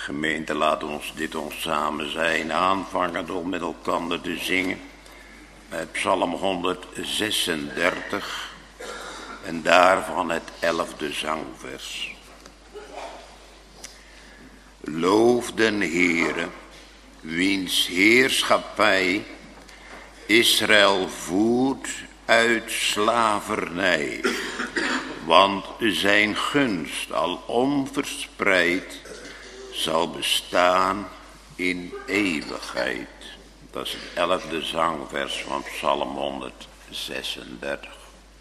Gemeente, laat ons dit ons samen zijn aanvangen door met elkaar te zingen. Met Psalm 136 en daarvan het 11e zangvers. Loof den Heere, wiens heerschappij Israël voert uit slavernij, want zijn gunst al onverspreid zal bestaan in eeuwigheid. Dat is het 11e zangvers van Psalm 136.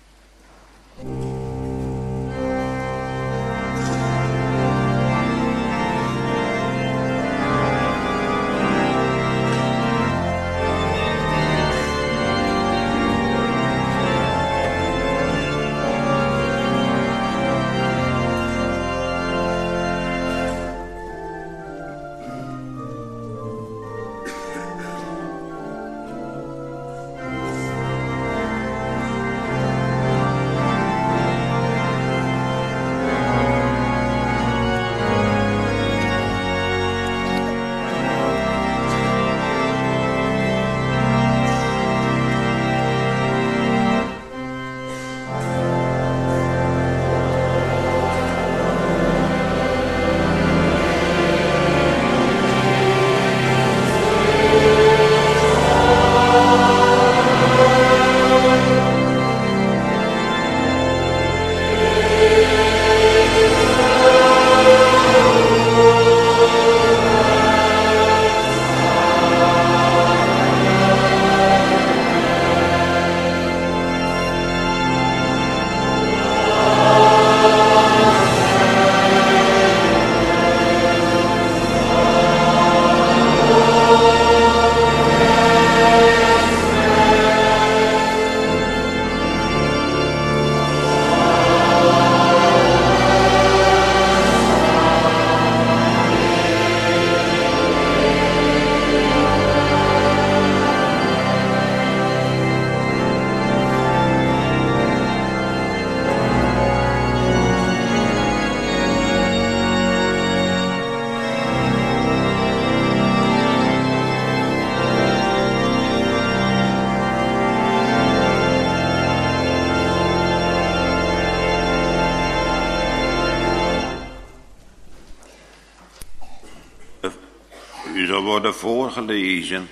Worden voorgelezen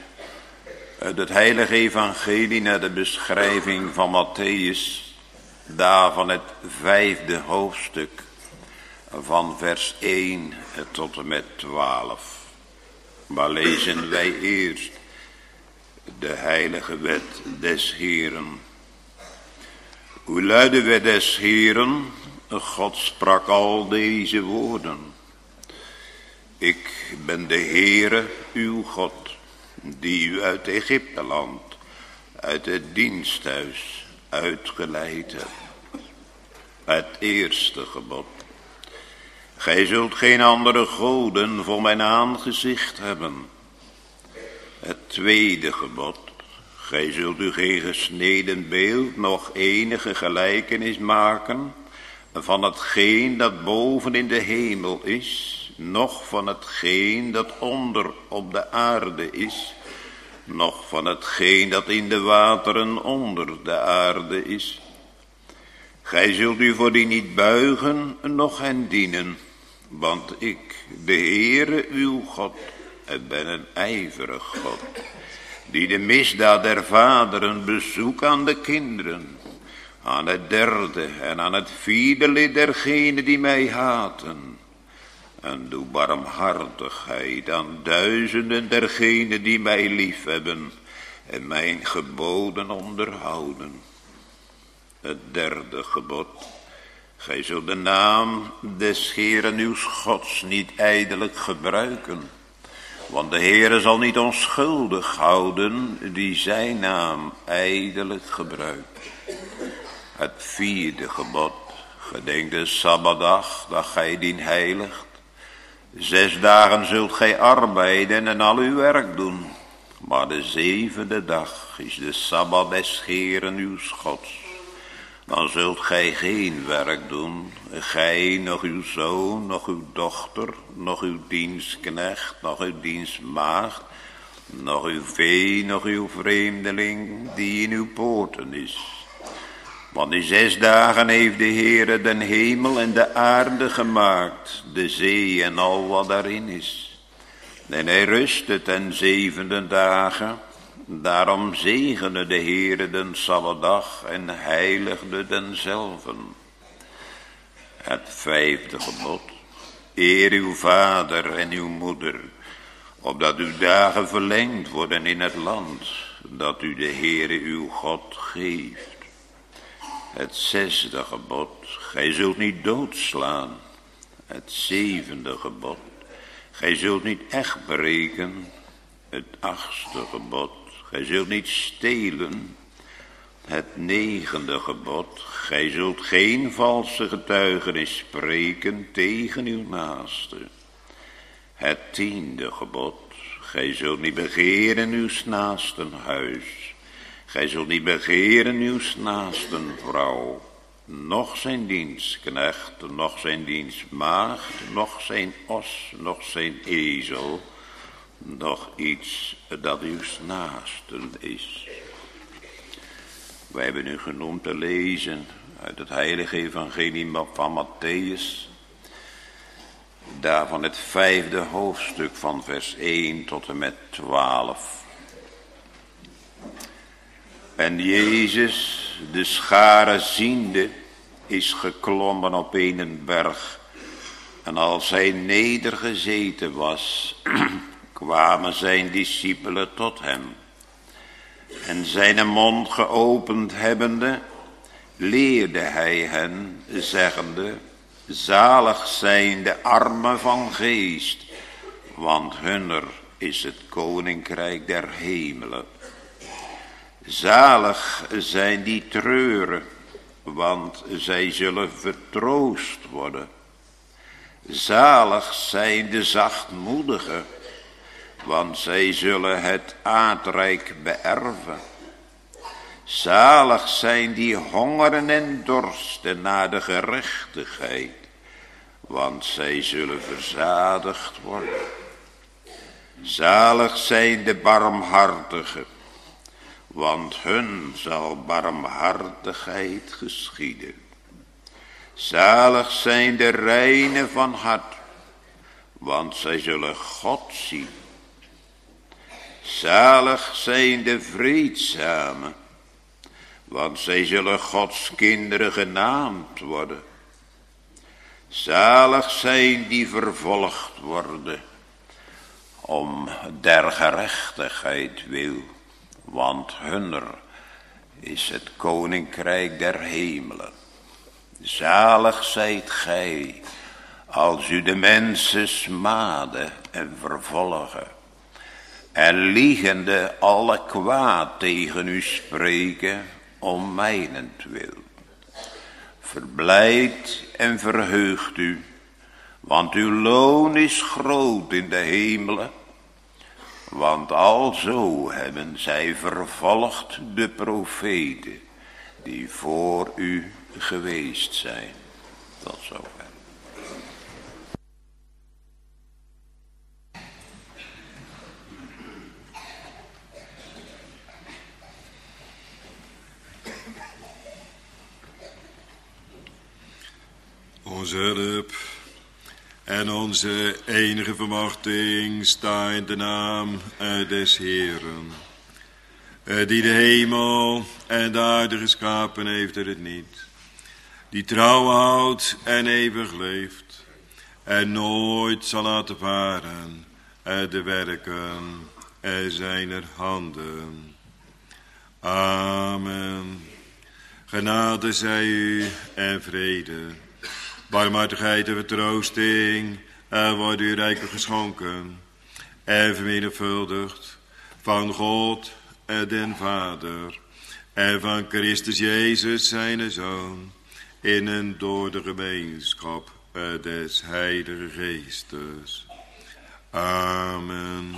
uit het heilige evangelie naar de beschrijving van Mattheüs, daarvan het 5e hoofdstuk van vers 1 tot en met 12. Maar lezen wij eerst de heilige wet des Heeren. Hoe luidde wet des Heeren? God sprak al deze woorden. Ik ben de Heere, uw God, die u uit Egypteland, uit het diensthuis uitgeleid hebt. Het eerste gebod. Gij zult geen andere goden voor mijn aangezicht hebben. Het tweede gebod. Gij zult u geen gesneden beeld, noch enige gelijkenis maken van hetgeen dat boven in de hemel is, noch van hetgeen dat onder op de aarde is, noch van hetgeen dat in de wateren onder de aarde is. Gij zult u voor die niet buigen, noch hen dienen, want ik, de Heere uw God, ben een ijverig God, die de misdaad der vaderen bezoekt aan de kinderen, aan het derde en aan het vierde lid dergenen die mij haten. En doe barmhartigheid aan duizenden dergenen die mij liefhebben en mijn geboden onderhouden. Het derde gebod. Gij zult de naam des Heeren uws Gods niet ijdelijk gebruiken. Want de Heere zal niet onschuldig houden die zijn naam ijdelijk gebruikt. Het vierde gebod. Gedenk de Sabbatdag, dat gij dien heiligt. 6 dagen zult gij arbeiden en al uw werk doen. Maar de 7e dag is de Sabbat des Heeren uws Gods. dan zult gij geen werk doen, gij, nog uw zoon, nog uw dochter, nog uw dienstknecht, nog uw dienstmaagd, nog uw vee, nog uw vreemdeling, die in uw poorten is. Want in 6 dagen heeft de Heere den hemel en de aarde gemaakt, de zee en al wat daarin is. En hij rustte ten 7e dagen. Daarom zegende de Heere den Sabbatdag en heiligde denzelven. Het 5e gebod. Eer uw vader en uw moeder, opdat uw dagen verlengd worden in het land, dat u de Heere uw God geeft. Het 6e gebod. Gij zult niet doodslaan. Het 7e gebod. Gij zult niet echt breken. Het 8e gebod. Gij zult niet stelen. Het 9e gebod. Gij zult geen valse getuigenis spreken tegen uw naaste. Het 10e gebod. Gij zult niet begeren uw naasten huis. Gij zult niet begeren uw naasten vrouw. Nog zijn dienstknecht, nog zijn dienstmaagd, nog zijn os, nog zijn ezel, nog iets dat uw naasten is. Wij hebben nu genoemd te lezen uit het heilige evangelie van Matthäus, daarvan het 5e hoofdstuk van vers 1 tot en met 12. En Jezus, de schare ziende, is geklommen op een berg. En als hij nedergezeten was, kwamen zijn discipelen tot hem. En zijn mond geopend hebbende, leerde hij hen, zeggende: zalig zijn de armen van geest, want hunner is het koninkrijk der hemelen. Zalig zijn die treuren, want zij zullen vertroost worden. Zalig zijn de zachtmoedigen, want zij zullen het aardrijk beërven. Zalig zijn die hongeren en dorsten naar de gerechtigheid, want zij zullen verzadigd worden. Zalig zijn de barmhartigen, want hun zal barmhartigheid geschieden. Zalig zijn de reinen van hart, want zij zullen God zien. Zalig zijn de vreedzamen, want zij zullen Gods kinderen genaamd worden. Zalig zijn die vervolgd worden om der gerechtigheid wil, want hunner is het koninkrijk der hemelen. Zalig zijt gij, als u de mensen smaden en vervolgen, en liegende alle kwaad tegen u spreken om mijnentwil. Verblijd en verheugt u, want uw loon is groot in de hemelen. Want alzo hebben zij vervolgd de profeten die voor u geweest zijn. Tot zover. Onze hulp en onze enige vermachting sta in de naam des Heeren, die de hemel en de aarde geschapen heeft en het niet, die trouw houdt en eeuwig leeft en nooit zal laten varen de werken zijner handen. Amen. Genade zij u en vrede, barmhartigheid en vertroosting wordt u rijkelijk geschonken en vermenigvuldigd van God den Vader en van Christus Jezus zijn Zoon, in en door de gemeenschap des Heilige Geestes. Amen.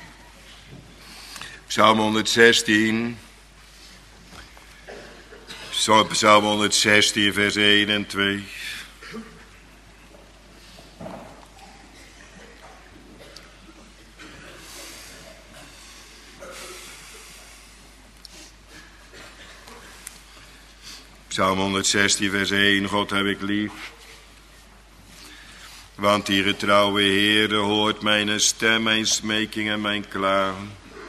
Psalm 116. Psalm 116, vers 1 en 2. Psalm 116, vers 1. God heb ik lief. Want die getrouwe Heere hoort mijn stem, mijn smeking en mijn klagen.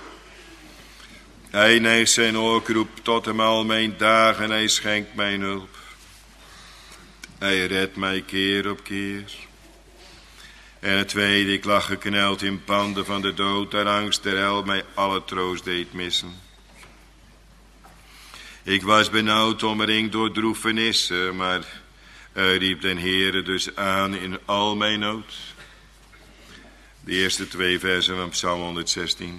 Hij neigt zijn oorroep tot hem al mijn dagen, hij schenkt mijn hulp. Hij redt mij keer op keer. En het tweede, ik lag gekneld in panden van de dood, daar angst der hel mij alle troost deed missen. Ik was benauwd omringd door droefenissen, maar riep den Heere dus aan in al mijn nood. De eerste 2 versen van Psalm 116.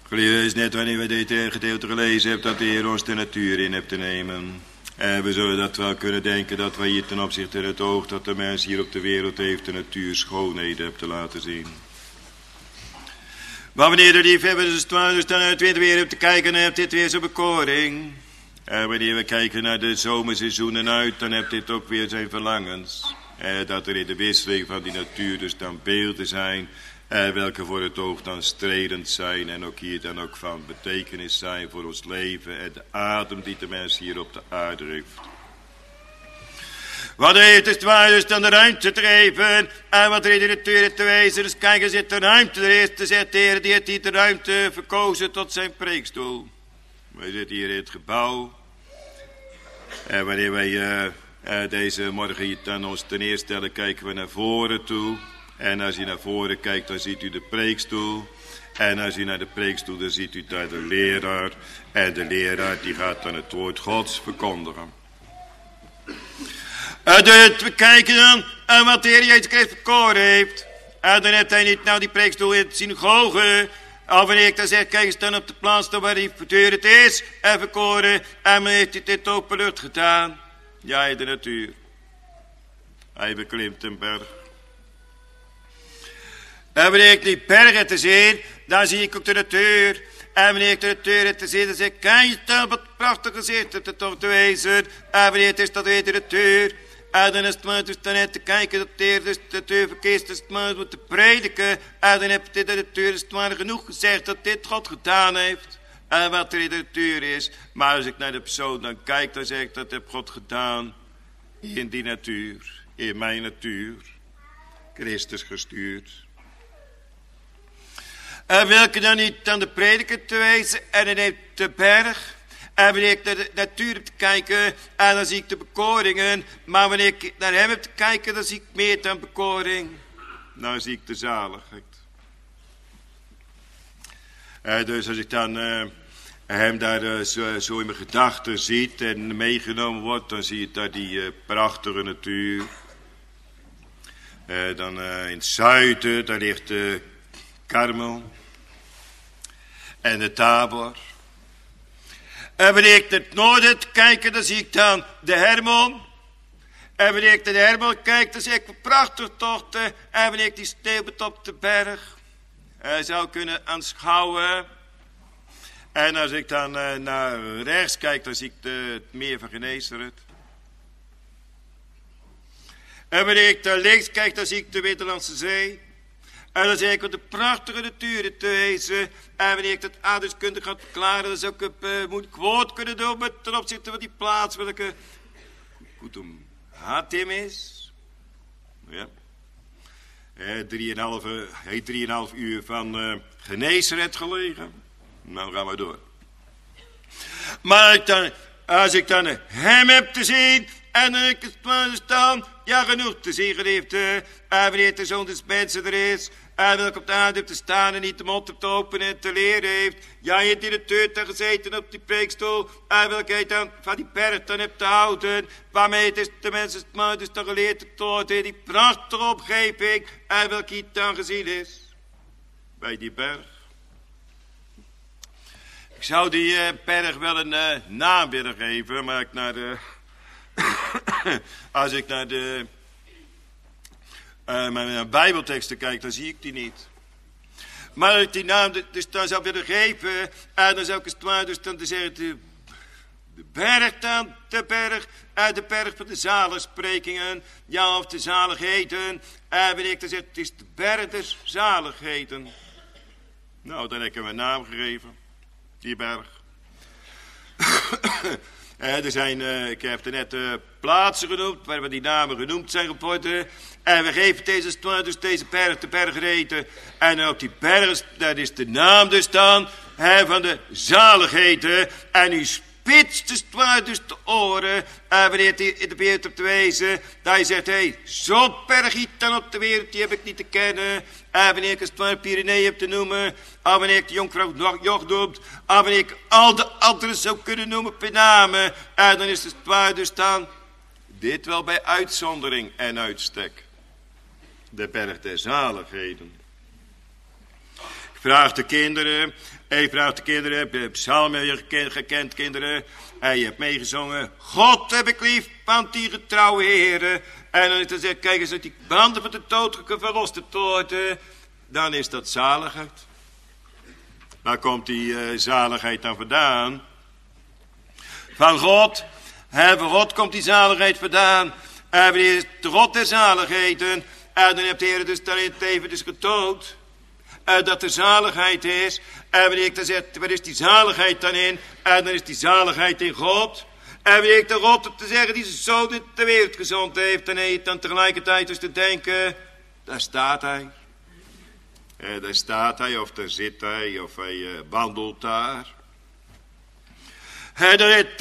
Geliefde, is net wanneer we dit gedeelte gelezen hebben dat de Heer ons de natuur in hebt te nemen. En we zullen dat wel kunnen denken dat wij hier ten opzichte het oog dat de mens hier op de wereld heeft de natuur schoonheden hebt te laten zien. Maar wanneer de liefhebbers dus dan het weer hebt te kijken, dan hebt dit weer zijn bekoring. En wanneer we kijken naar de zomerseizoenen uit, dan hebt dit ook weer zijn verlangens. Dat er in de wisseling van die natuur dus dan beelden zijn, welke voor het oog dan stredend zijn en ook hier dan ook van betekenis zijn voor ons leven en de adem die de mens hier op de aarde heeft. Wat heeft het waar dus dan de ruimte te geven en wat er in de natuur te wezen. Dus kijk eens, de ruimte er is, dan zegt de Heer, die heeft hier de ruimte verkozen tot zijn preekstoel. We zitten hier in het gebouw. En wanneer wij deze morgen hier dan ons ten eerste stellen, kijken we naar voren toe. En als u naar voren kijkt, dan ziet u de preekstoel. En als u naar de preekstoel, dan ziet u daar de leraar. En de leraar die gaat dan het woord Gods verkondigen. We kijken dan aan wat de Heer Jezus Christus verkoren heeft. En dan heeft hij niet nou die preekstoel in de synagoge. Of wanneer ik dan zeg, kijk eens dan op de plaats waar hij vertuurd het is. En verkoren. En men heeft dit open lucht gedaan. Ja, in de natuur. Hij beklimt een berg. En wanneer ik die bergen te zien, dan zie ik ook de natuur. En wanneer ik de natuur te zien, dan zeg ik, kijk eens dan wat prachtig gezicht het er toch te wezen. En wanneer het is dat weer de natuur. En dan is het maar dus dan net te kijken dat de Heer dus de natuur verkiest, dus het maar moet te prediken. En dan heb je de natuur is het maar genoeg gezegd dat dit God gedaan heeft. En wat er in de natuur is. Maar als ik naar de persoon dan kijk, dan zeg ik dat heb God gedaan. In die natuur, in mijn natuur. Christus gestuurd. En welke dan niet aan de prediker te wezen en dan heeft de berg. En wanneer ik naar de natuur heb te kijken, en dan zie ik de bekoringen. Maar wanneer ik naar hem heb te kijken, dan zie ik meer dan bekoring. Dan zie ik de zaligheid. Dus als ik dan hem daar zo in mijn gedachten ziet en meegenomen wordt, dan zie je daar die prachtige natuur. Dan in het zuiden, daar ligt de Karmel en de Tabor. En wanneer ik naar het noorden kijk, dan zie ik dan de Hermon. En wanneer ik naar de Hermon kijk, dan zie ik prachtig tochten. En wanneer ik die sneeuwbetopte berg zou kunnen aanschouwen. En als ik dan naar rechts kijk, dan zie ik het meer van Genesaret. En wanneer ik naar links kijk, dan zie ik de Middellandse Zee. En dan zeg ik wat de prachtige natuur te wezen. En wanneer ik dat aardrijkskundig ga verklaren, dan zou ik een moeilijk woord kunnen doen met ten opzichte van die plaats welke Kutum Hatim is. Ja. 3,5 uur van Genesaret gelegen. Nou gaan we door. Maar als ik dan hem heb te zien en dan ik het staan, ja genoeg te zien geliefde. En wanneer de Zoon des Mensen er is, en welke op de aarde heeft te staan en niet de mond op te openen en te leren heeft. Ja, je hebt in de deur te gezeten op die preekstoel. En welke hij dan van die berg dan hebt te houden. Waarmee het is de mensen het dus dan geleerd te worden. Die prachtige omgeving. En welke hij dan gezien is. Bij die berg. Ik zou die berg wel een naam willen geven. Maar ik naar de... als ik naar de... mijn bijbelteksten kijk, dan zie ik die niet. Maar als ik die naam dus dan zou willen geven, en dan zou ik het maar dus dan zeggen, de berg dan, de berg van de zaligsprekingen, ja of de zaligheden. En wanneer ik dan zeg, het is de berg des zaligheden. Nou, dan heb ik hem een naam gegeven, die berg. Er zijn, ik heb er net plaatsen genoemd, waar we die namen genoemd zijn geworden. En we geven deze berg, de bergreten. En ook die berg, dat is de naam dus dan, van de zaligheden. En u spitst dus de oren, wanneer het in de wereld op te wezen. Dat je zegt, zo'n berg hier dan op de wereld, die heb ik niet te kennen. Wanneer ik het Pyrenee heb te noemen. Wanneer ik de jonkvrouw Joch noemt. Wanneer ik al de anderen zou kunnen noemen per namen. Dan is het waar dus dan. Dit wel bij uitzondering en uitstek. De berg der zaligheden. Ik vraagt de kinderen. Hij vraagt de kinderen. Heb je psalmen gekend, kinderen? En je hebt meegezongen. God heb ik lief, want die getrouwe heren. En dan is het zegt, kijk eens, dat die handen van de dood verlost worden. Dan is dat zaligheid. Waar komt die zaligheid dan vandaan? Van God. Van God komt die zaligheid vandaan. En wanneer is de God der zaligheden. En dan heeft de Heer dus daarin even dus getoond. Dat er zaligheid is. En wanneer ik dan zeg, waar is die zaligheid dan in? En dan is die zaligheid in God. En wanneer ik dan God op te zeggen, die zijn zoon in de wereld gezond heeft. Dan tegelijkertijd dus te denken, daar staat hij. Daar staat hij, of daar zit hij, of hij wandelt daar. En dan heeft de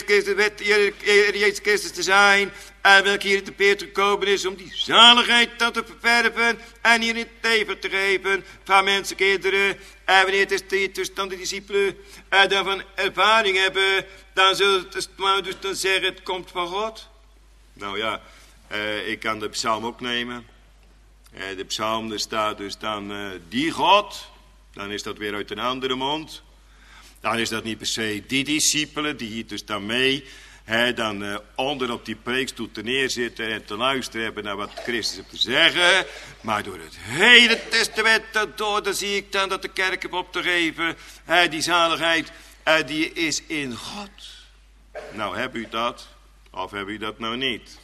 Heer Jezus Christus te zijn. En welke hier in de peert gekomen is om die zaligheid dan te verwerven. En hier in het leven te geven van mensenkinderen. En wanneer het is dus dan de discipelen daarvan ervaring hebben. Dan zullen ze dus dan zeggen, het komt van God. Nou ja, ik kan de psalm ook nemen. De psalm, er staat dus dan die God. Dan is dat weer uit een andere mond. Dan is dat niet per se die discipelen die hier dus dan mee dan onder op die preekstoel te neerzitten en te luisteren hebben naar wat Christus heeft te zeggen. Maar door het hele testament door, dan zie ik dan dat de kerk heeft op te geven. Die zaligheid, die is in God. Nou, heb u dat? Of heb u dat nou niet?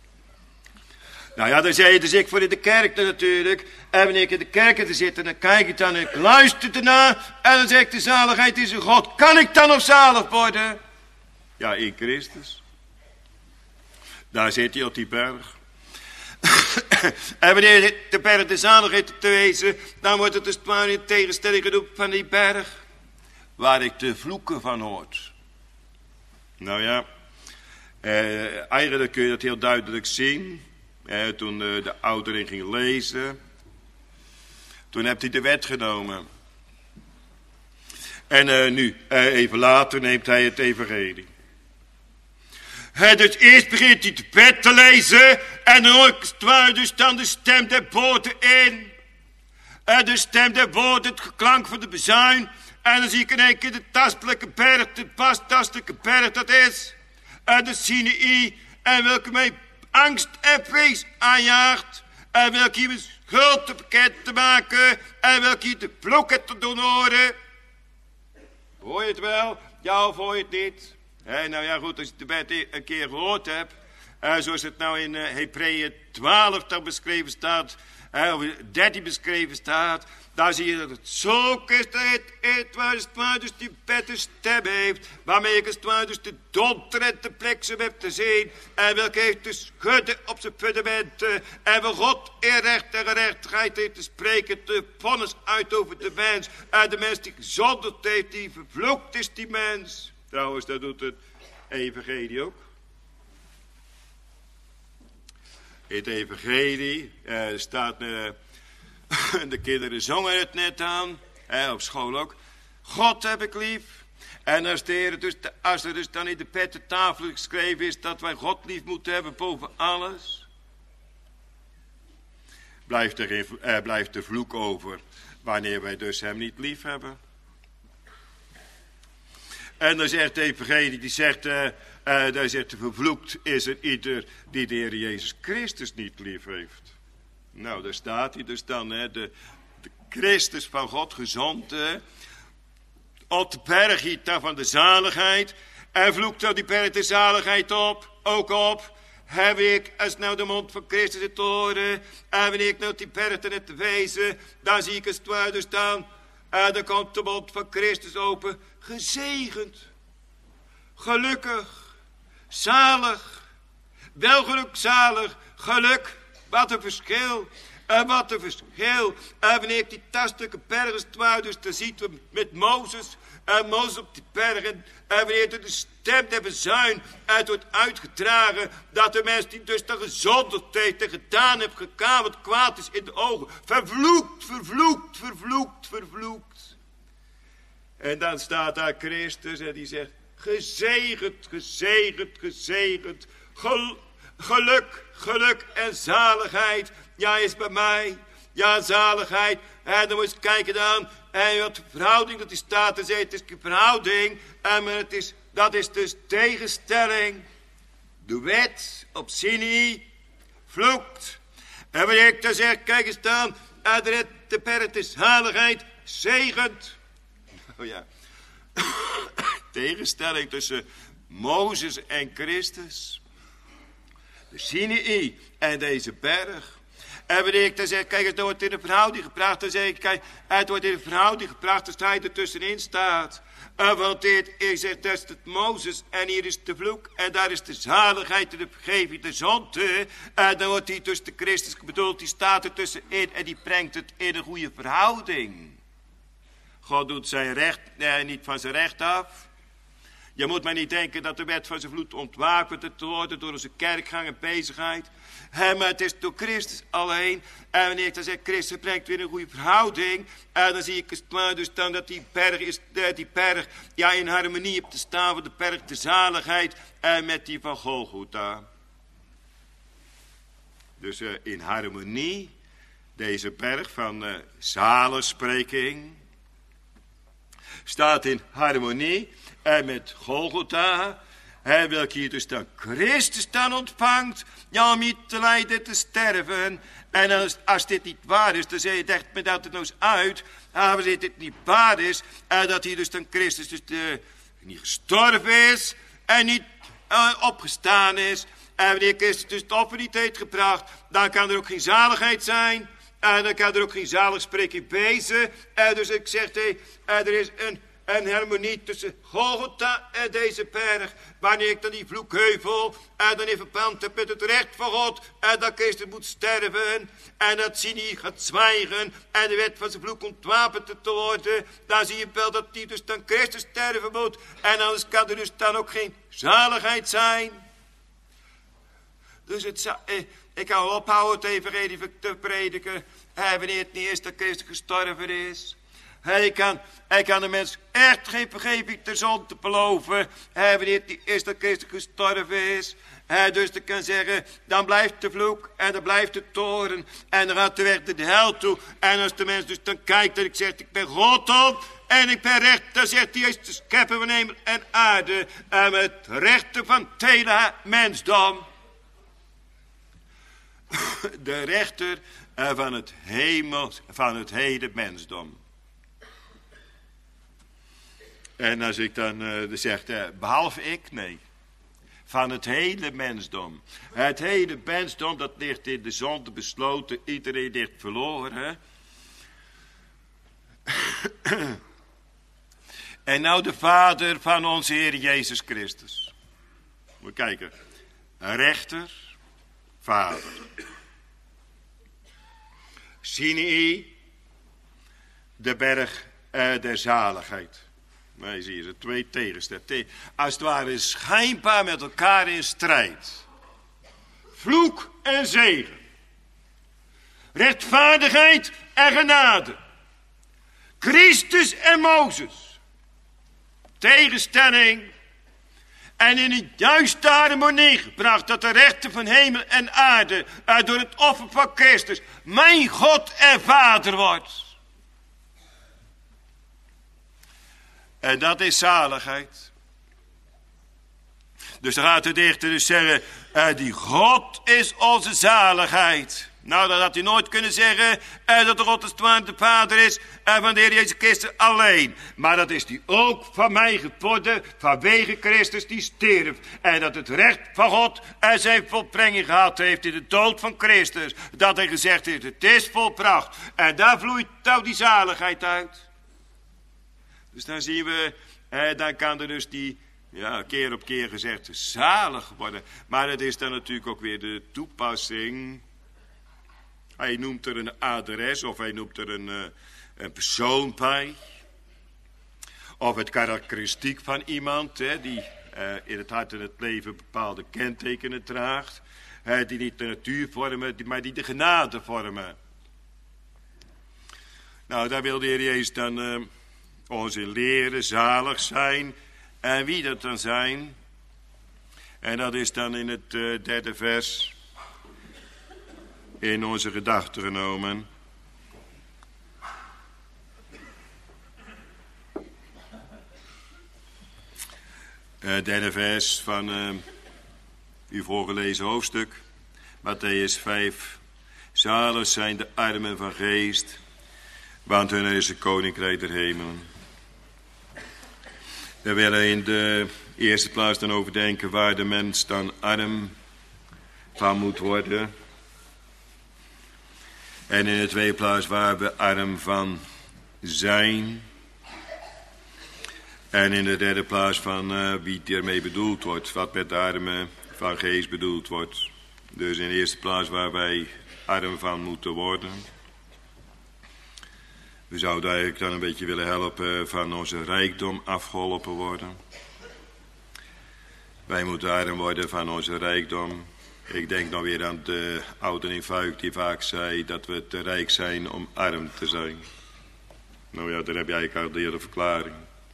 Nou ja, dan zei je dus ik voor in de kerk dan natuurlijk. En wanneer ik in de kerk te zitten, dan kijk ik dan en ik luister ernaar. En dan zeg ik, de zaligheid is in God. Kan ik dan nog zalig worden? Ja, in Christus. Daar zit hij op die berg. En wanneer de berg de zaligheid te wezen, dan wordt het dus maar in tegenstelling geroepen van die berg. Waar ik de vloeken van hoort. Nou ja, eigenlijk kun je dat heel duidelijk zien. Toen de ouderling ging lezen. Toen heeft hij de wet genomen. En nu, even later, neemt hij het evangelie. Dus eerst begint hij de wet te lezen. En dan hoort dus dan de stem der woorden in. De stem der woorden, het geklank van de bezuin. En dan zie ik in één keer de tastelijke berg, de tastelijke berg dat is. De Sinaï. En welke mij angst en vrees aanjaagt. En welke hier mijn schuld te bekend te maken. En welke hier de vloeken te doen horen. Hoor je het wel? Ja, of hoor je het niet? Nou ja, goed, als je de wet een keer gehoord hebt. Zoals het nou in Hebreeën 12 dan beschreven staat. Of 13 beschreven staat. Daar zie je dat het zo is dat het dus die wet een stem heeft. Waarmee ik het dus de donder en de bliksem heb te zien. En welke heeft de schudden op zijn fundamenten. En waar God in recht en gerechtigheid heeft te spreken. De vonnis uit over de mens. En de mens die gezonderd heeft, die vervloekt is die mens. Trouwens, dat doet het evangelie ook. In het evangelie staat... de kinderen zongen het net aan. Op school ook. God heb ik lief. En als er dus dan in de pette tafel geschreven is dat wij God lief moeten hebben boven alles. Blijft de vloek over. Wanneer wij dus hem niet lief hebben. En dan zegt de evangelie, die zegt, daar zegt vervloekt is er ieder die de Heer Jezus Christus niet lief heeft. Nou, daar staat hij dus dan, de Christus van God gezond, op de berg hier dan van de zaligheid. En vloekt nou die berg de zaligheid op, ook op. Heb ik, als nou de mond van Christus het horen, en wanneer ik nou die berg te net te wezen, dan zie ik het waar dus dan. En dan komt de mond van Christus open, gezegend, gelukkig, zalig, welgelukzalig, geluk. Wat een verschil. En wat een verschil. En wanneer ik die tastelijke bergen dus dan ziet we met Mozes. En Mozes op die bergen. En wanneer de stem der bezuin uit wordt uitgedragen. Dat de mens die dus dan gezonderd heeft en gedaan heeft gekaan wat kwaad is in de ogen. Vervloekt, vervloekt, vervloekt, vervloekt. En dan staat daar Christus en die zegt. Gezegend, gezegend, gezegend. Geluk, geluk en zaligheid, ja, is bij mij. Ja, zaligheid. En dan moet je kijken dan. En wat verhouding dat die staat. Dan zei het is een verhouding. Maar dat is dus tegenstelling. De wet op Sinai vloekt. En wanneer ik dan zeg, kijk eens dan. De berg de zaligheid zegent. Oh ja. Tegenstelling tussen Mozes en Christus. De Sinai en deze berg. En wanneer ik dan zeg, kijk, het wordt in een verhouding gebracht. Dan zeg ik, kijk, het wordt in een verhouding gebracht als hij er tussenin staat. Want ik zeg, dat is het Mozes en hier is de vloek. En daar is de zaligheid en de vergeving, de zonde. En dan wordt hij tussen de Christus bedoeld, die staat er tussenin. En die brengt het in een goede verhouding. God doet zijn recht, niet van zijn recht af. Je moet maar niet denken dat de wet van zijn vloed ontwapend te worden door onze kerkgang en bezigheid. Maar het is door Christus alleen. En wanneer ik dan zeg, Christus brengt weer een goede verhouding. En dan zie ik dus dan dat die berg ja, in harmonie op te staan van de berg de zaligheid en met die van Golgotha. Dus in harmonie, deze berg van zaligspreking staat in harmonie en met Golgotha. Welke hier dus dan Christus dan ontvangt. Ja, om niet te lijden, te sterven. En als dit niet waar is, dan zeg je, dacht me dat het nou eens uit. Als dit niet waar is, dat hier dus dan Christus dus niet gestorven is. En niet opgestaan is. En wanneer Christus dus het offer niet heeft gebracht, dan kan er ook geen zaligheid zijn. En dan kan er ook geen zaligspreking wezen. Dus ik zeg, er is een harmonie tussen Golgotha en deze berg. Wanneer ik dan die vloekheuvel dan in verband heb met het recht van God. En dat Christus moet sterven. En dat Sinai gaat zwijgen. En de wet van zijn vloek ontwapend te worden. Dan zie je wel dat die dus dan Christus sterven moet. En anders kan er dus dan ook geen zaligheid zijn. Dus ik kan wel ophouden het evangelie te prediken. Wanneer het niet is dat Christus gestorven is. Hij kan de mens echt geen vergeving ter zonde beloven. Wanneer het niet is dat Christus gestorven is. Dus dan kan zeggen, dan blijft de vloek en dan blijft de toren. En dan gaat de weg naar de hel toe. En als de mens dus dan kijkt en ik zeg, ik ben God om. En ik ben recht, dan zegt hij, is de schepper van hemel en aarde. En met rechten van het hele mensdom. De rechter van het hemel, van het hele mensdom. En als ik dan zeg, behalve ik, nee. Van het hele mensdom. Het hele mensdom, dat ligt in de zonde besloten. Iedereen ligt verloren. En nou de Vader van onze Heer Jezus Christus. Moet kijken. Rechter, Vader. Sinai, de berg der zaligheid. Nee, zie je, de twee tegenstellingen. Als het ware schijnbaar met elkaar in strijd. Vloek en zegen. Rechtvaardigheid en genade. Christus en Mozes. Tegenstelling. En in een juiste harmonie gebracht dat de rechten van hemel en aarde door het offer van Christus mijn God en Vader wordt. En dat is zaligheid. Dus dan gaat de dichter dus zeggen, die God is onze zaligheid. Nou, dat had hij nooit kunnen zeggen dat de God de Vader is en van de Heer Jezus Christus alleen. Maar dat is die ook van mij geworden vanwege Christus die stierf. En dat het recht van God zijn volbrenging gehad heeft in de dood van Christus. Dat hij gezegd heeft, het is volbracht. En daar vloeit nou die zaligheid uit. Dus dan zien we, dan kan er dus die, ja, keer op keer gezegd, zalig worden. Maar het is dan natuurlijk ook weer de toepassing. Hij noemt er een adres of hij noemt er een persoon bij. Of het karakteristiek van iemand die in het hart en het leven bepaalde kentekenen draagt. Die niet de natuur vormen, maar die de genade vormen. Nou, daar wil de Heer Jezus dan ons in leren, zalig zijn. En wie dat dan zijn? En dat is dan in het derde vers in onze gedachten genomen. Derde vers van uw voorgelezen hoofdstuk. Matthäus 5. Zalig zijn de armen van geest, want hun is het koninkrijk der hemelen. We willen in de eerste plaats dan overdenken waar de mens dan arm van moet worden. En in de tweede plaats waar we arm van zijn. En in de derde plaats van wie ermee bedoeld wordt. Wat met de armen van geest bedoeld wordt. Dus in de eerste plaats waar wij arm van moeten worden. We zouden eigenlijk dan een beetje willen helpen van onze rijkdom afgeholpen worden. Wij moeten arm worden van onze rijkdom. Ik denk nou weer aan de oude Infuik die vaak zei dat we te rijk zijn om arm te zijn. Nou ja, daar heb je eigenlijk al de hele verklaring.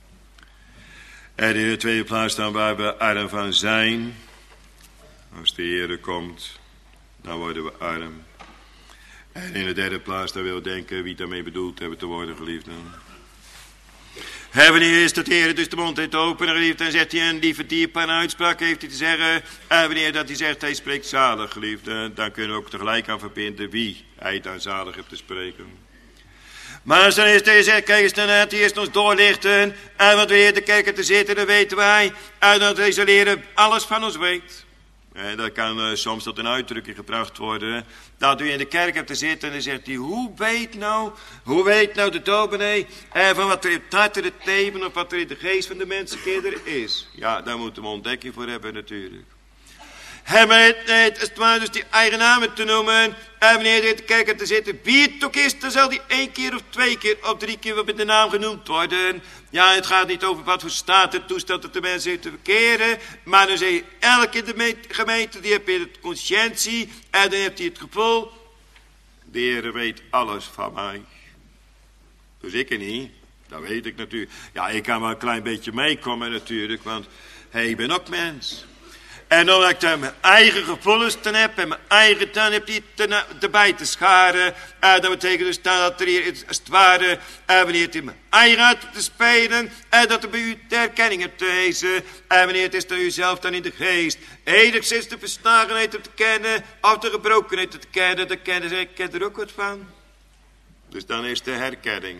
En in de tweede plaats dan waar we arm van zijn. Als de Heer komt, dan worden we arm. En in de derde plaats dan wil denken wie daarmee bedoeld hebben te worden, geliefden. Wanneer is dat de Heer dus de mond heeft openen, geliefd, en zegt hij een lieve diep aan uitspraak heeft hij te zeggen. En wanneer dat hij zegt hij spreekt zalig, geliefde, dan kunnen we ook tegelijk aan verbinden wie hij dan zalig heeft te spreken. Maar als dan is hij zegt, kijk eens dan uit, hij eerst ons doorlichten. En wat we hier te kijken te zitten, dan weten wij. En dat deze leren alles van ons weet. En dat kan soms tot een uitdrukking gebracht worden. Dat u in de kerk hebt te zitten en dan zegt hij, hoe weet nou de dominee van wat er in het hart en het leven of wat er in de geest van de mensenkinderen is. Ja, daar moeten we ontdekking voor hebben natuurlijk. Maar het was dus die eigen namen te noemen. En wanneer je te kijken te zitten, wie het ook is, dan zal die 1 keer of 2 keer of 3 keer met de naam genoemd worden. Ja, het gaat niet over wat voor staat en toestand dat de mensen heeft te verkeren. Maar dan zeg je, elke in de gemeente, die heeft het conscientie. En dan heeft hij het gevoel, de Heer weet alles van mij. Dus ik niet, dat weet ik natuurlijk. Ja, ik kan wel een klein beetje meekomen natuurlijk, want ik ben ook mens. En omdat ik dan mijn eigen gevoelens ten heb en mijn eigen dan heb die erbij te scharen. Dat betekent dus dat er hier als het ware, wanneer het in mijn eigen hart te spelen. En dat er bij u de herkenning hebt te wezen. En wanneer het is dat u zelf dan in de geest enigszins de verslagenheid hebt te kennen. Of de gebrokenheid te kennen. Dan ik ken er ook wat van. Dus dan is de herkenning.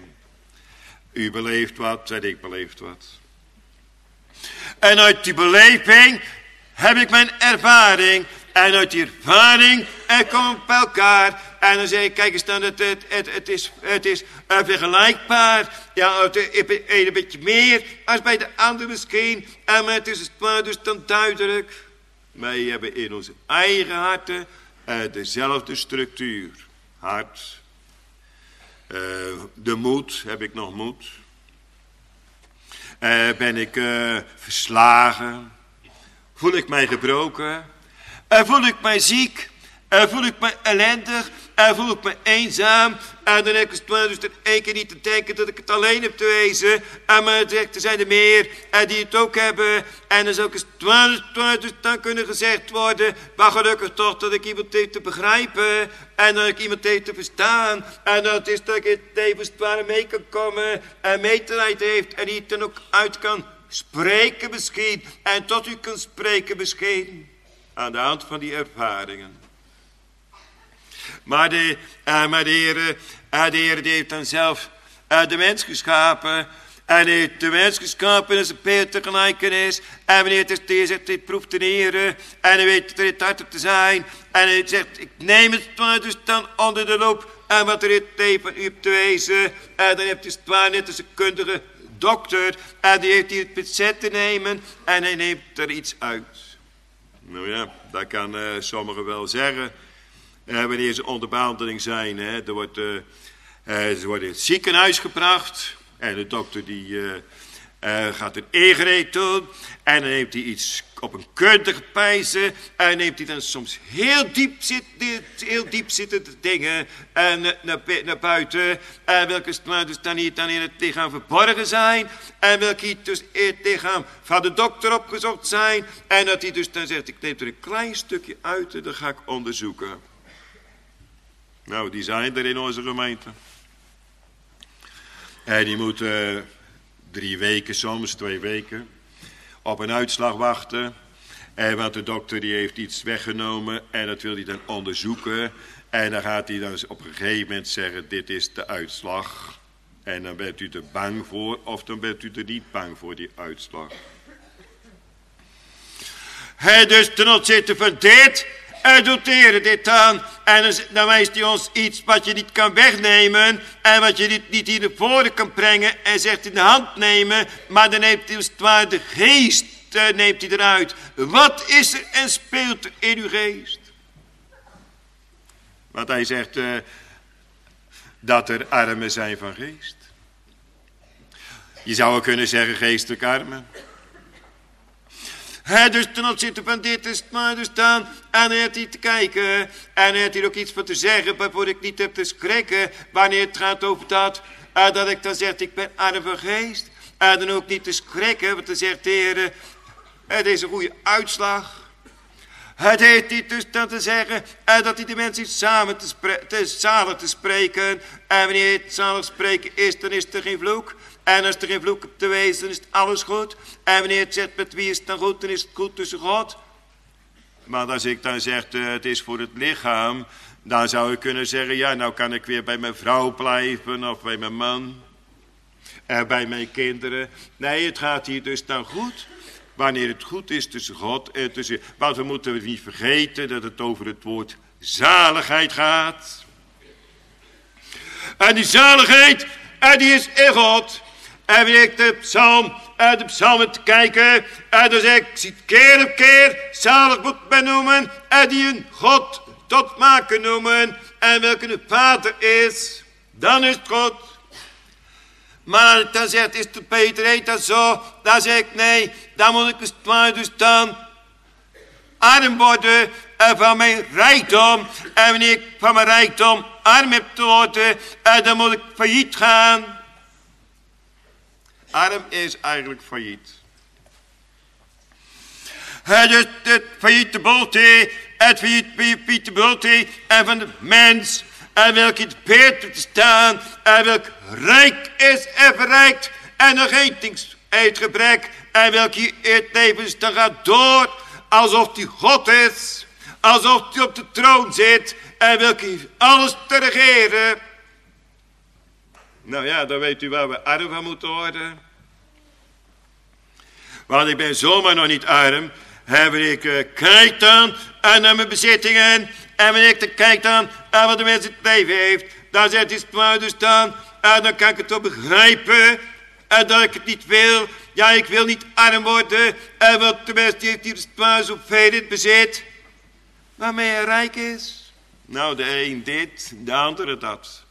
U beleeft wat en ik beleef wat. En uit die beleving heb ik mijn ervaring. En uit die ervaring komen we bij elkaar. En dan zeg ik, kijk eens dan, het is vergelijkbaar. Ja, een beetje meer als bij de ander misschien. Maar het is dus dan duidelijk. Wij hebben in onze eigen harten dezelfde structuur. Hart. De moed, heb ik nog moed? Ben ik verslagen? Voel ik mij gebroken? Voel ik mij ziek? Voel ik mij ellendig? Voel ik mij eenzaam? Dan heb ik dus er 1 keer niet te denken dat ik het alleen heb te wezen. Maar er zijn er meer die het ook hebben. En dan zou ik dus dan kunnen gezegd worden. Maar gelukkig toch dat ik iemand heeft te begrijpen. En dat ik iemand heeft te verstaan. En dat is dat ik het levensware mee kan komen. En medelijden heeft. En die het dan ook uit kan spreken misschien. En tot u kan spreken misschien. Aan de hand van die ervaringen. Maar de Heer die heeft dan zelf de mens geschapen. En hij heeft de mens geschapen in zijn beeld te gelijkenis. En wanneer het is, hij zegt, dit proeft de Heer. En hij weet dat er in het hart te zijn. En hij zegt, ik neem het dus dan onder de loop. En wat er in het leven van u hebt te wezen. En dan heeft hij het waar net als een kundige dokter. En die heeft hij het pincet te nemen. En hij neemt er iets uit. Nou ja, dat kan sommigen wel zeggen. Wanneer ze onder behandeling zijn. Ze worden in het ziekenhuis gebracht. En de dokter die gaat een ingreep doen. En dan neemt hij iets op een kundige pijzen. En neemt hij dan soms heel diep zittende dingen naar buiten. Welke dus dan niet dan in het lichaam verborgen zijn. En welke dus in het lichaam van de dokter opgezocht zijn. En dat hij dus dan zegt, ik neem er een klein stukje uit en dat ga ik onderzoeken. Nou, die zijn er in onze gemeente. En die moeten 3 weken, soms 2 weken, op een uitslag wachten. En want de dokter die heeft iets weggenomen en dat wil hij dan onderzoeken. En dan gaat hij dan op een gegeven moment zeggen, dit is de uitslag. En dan bent u er bang voor of dan bent u er niet bang voor die uitslag. Dus ten opzichte van dit, doet de Heer dit aan. En dan wijst hij ons iets wat je niet kan wegnemen. En wat je niet hier naar voren kan brengen. En zegt in de hand nemen. Maar dan neemt hij als het ware de geest neemt hij eruit. Wat is er en speelt er in uw geest? Want hij zegt dat er armen zijn van geest. Je zou ook kunnen zeggen geestelijk armen. Dus ten opzichte van dit is het maar dus staan. En dan heeft hij te kijken. En dan heeft hij ook iets voor te zeggen. Waarvoor ik niet heb te schrikken. Wanneer het gaat over dat. Dat ik dan zeg ik ben arm van geest. En dan ook niet te schrikken. Want dan zegt de Heer. Het is een goede uitslag. Het heeft niet dus dan te zeggen dat hij de mensen samen zalig te spreken. En wanneer het zalig spreken is, dan is er geen vloek. En als er geen vloek op te wezen, dan is het alles goed. En wanneer het zegt met wie is het dan goed, dan is het goed tussen God. Maar als ik dan zeg het is voor het lichaam, dan zou ik kunnen zeggen, ja nou kan ik weer bij mijn vrouw blijven of bij mijn man. En bij mijn kinderen. Nee, het gaat hier dus dan goed. Wanneer het goed is tussen God en tussen... Want we moeten niet vergeten dat het over het woord zaligheid gaat. En die zaligheid, die is in God. En wanneer ik de psalmen te kijken. En dan zeg ik, zie keer op keer, zalig moet men noemen. En die een God tot maken noemen. En welke de Vader is, dan is het God. Maar dan zegt, is het Peter, heet dat zo? Dan zeg ik, nee, dan moet ik dus dan arm worden van mijn rijkdom. En wanneer ik van mijn rijkdom arm heb te worden, dan moet ik failliet gaan. Arm is eigenlijk failliet. Dus het failliete bolte, het failliete bolte en van de mens. En welke het beter te staan. En welk rijk is en verrijkt. En nog eetgebrek. En welke het leven dan gaat door. Alsof hij God is. Alsof hij op de troon zit. En welke alles te regeren. Nou ja, dan weet u waar we arm van moeten worden. Want ik ben zomaar nog niet arm. Wanneer ik kijk dan naar mijn bezittingen. En wanneer ik dan kijk dan wat de mens het leven heeft. Dan zegt hij het maar dus dan. Dan kan ik het toch begrijpen. Dat ik het niet wil. Ja, ik wil niet arm worden. Want de mens die heeft hier maar zoveel in het bezit. Waarmee hij rijk is. Nou, de een dit, de andere dat.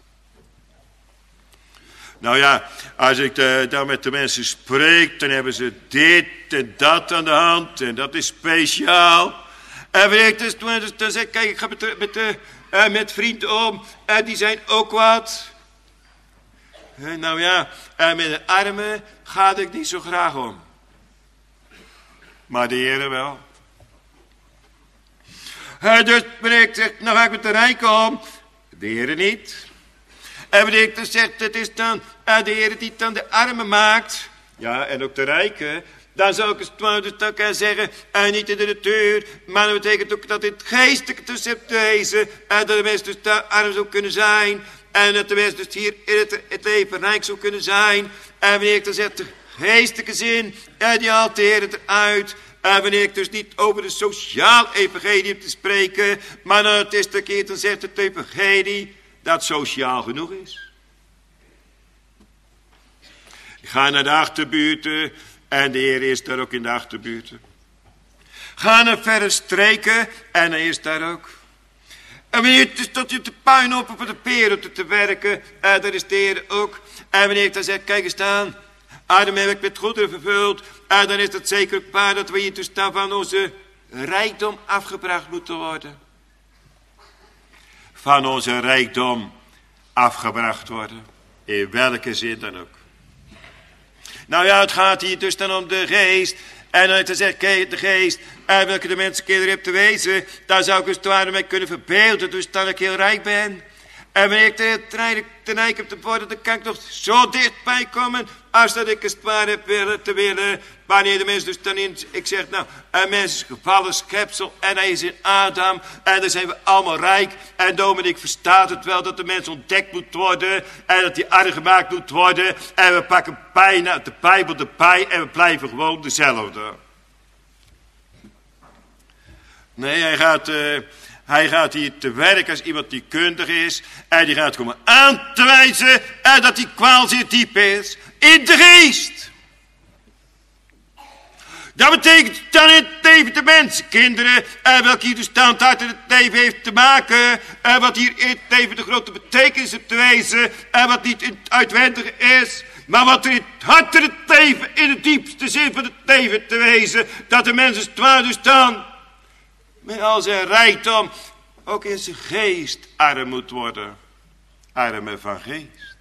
Nou ja, als ik dan met de mensen spreek, dan hebben ze dit en dat aan de hand. En dat is speciaal. En wanneer ik dus dan zeg, kijk, ik ga met vrienden om. En die zijn ook wat. Nou ja, met de armen ga ik niet zo graag om. Maar de Heer wel. Dus wanneer ik zeg, nou ga ik met de rijken om. De Heer niet. En wanneer ik dan zeg, het is dan de Heer die dan de armen maakt. Ja, en ook de rijken. Dan zou ik het dus ook zeggen, niet in de natuur, maar dat betekent ook dat het geestelijke tussen hebt te wezen. En dat de mens dus daar arm zou kunnen zijn. En dat de mens dus hier in het leven rijk zou kunnen zijn. En wanneer ik dan zeg, de geestelijke zin, die haalt de Heer eruit. En wanneer ik dus niet over de sociaal evangelie heb te spreken, maar het is de keer dan zegt het evangelie dat sociaal genoeg is. Ik ga naar de achterbuurten. En de Heer is daar ook in de achterbuurten. Ga naar verre streken. En hij is daar ook. En wanneer het is tot je te puin op de peren te werken. Daar is de Heer ook. En wanneer ik dan zeg, kijk eens aan. Adem heb ik met goederen vervuld. En dan is het zeker ook waar dat we hier dus dan van onze rijkdom afgebracht moeten worden. Van onze rijkdom afgebracht worden. In welke zin dan ook. Nou ja, het gaat hier dus dan om de geest. En dan te zeggen, kijk, de geest. En welke de mensen kinderen hebt te wezen. Daar zou ik dus het ware mee kunnen verbeelden. Dus dat ik heel rijk ben. En wanneer ik te neig heb te worden, dan kan ik nog zo dichtbij komen als dat ik het waar heb te willen. Wanneer de mens dus dan in, ik zeg nou, een mens is een gevallen schepsel en hij is in Adam en dan zijn we allemaal rijk. En Dominic verstaat het wel dat de mens ontdekt moet worden en dat die arm gemaakt moet worden. En we pakken bijna uit de Bijbel de bij en we blijven gewoon dezelfde. Nee, hij gaat hier te werk als iemand die kundig is. En die gaat komen aan te wijzen dat die kwaal zeer diep is. In de geest. Dat betekent dan in het leven de mensenkinderen. Welke hier de standaard in het leven heeft te maken. Wat hier in het leven de grote betekenis heeft te wezen. Wat niet in het uitwendige is. Maar wat er in het hart in het leven, in de diepste zin van het leven te wezen. Dat de mens dus dan met al zijn rijkdom ook in zijn geest arm moet worden. Arm van geest.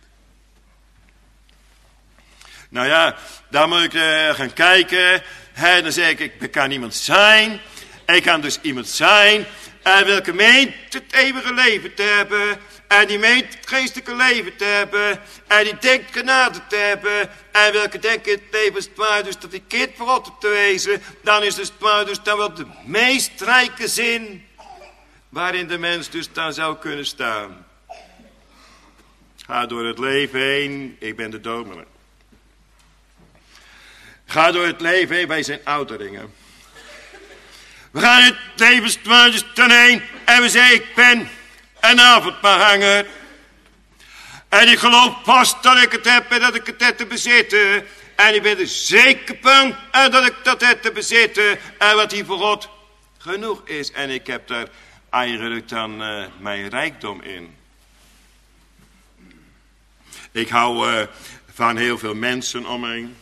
Nou ja, dan moet ik gaan kijken. Dan zeg ik kan iemand zijn. Ik kan dus iemand zijn. Welke meent het eeuwige leven te hebben. En die meent het geestelijke leven te hebben. En die denkt genade te hebben. En welke denken het leven is het waar. Dus dat die kind voor God op te wezen. Dan is het waar dus dan wel de meest rijke zin. Waarin de mens dus dan zou kunnen staan. Ga door het leven heen. Ik ben de dominee. Ga door het leven heen. Wij zijn ouderlingen. We gaan het levensdwaar dus dan heen. En we zeggen ik ben een avondmaanhanger. En ik geloof vast dat ik het heb en dat ik het heb te bezitten. En ik ben er zeker van dat ik dat heb te bezitten. En wat hier voor God genoeg is. En ik heb daar eigenlijk dan mijn rijkdom in. Ik hou van heel veel mensen om me heen.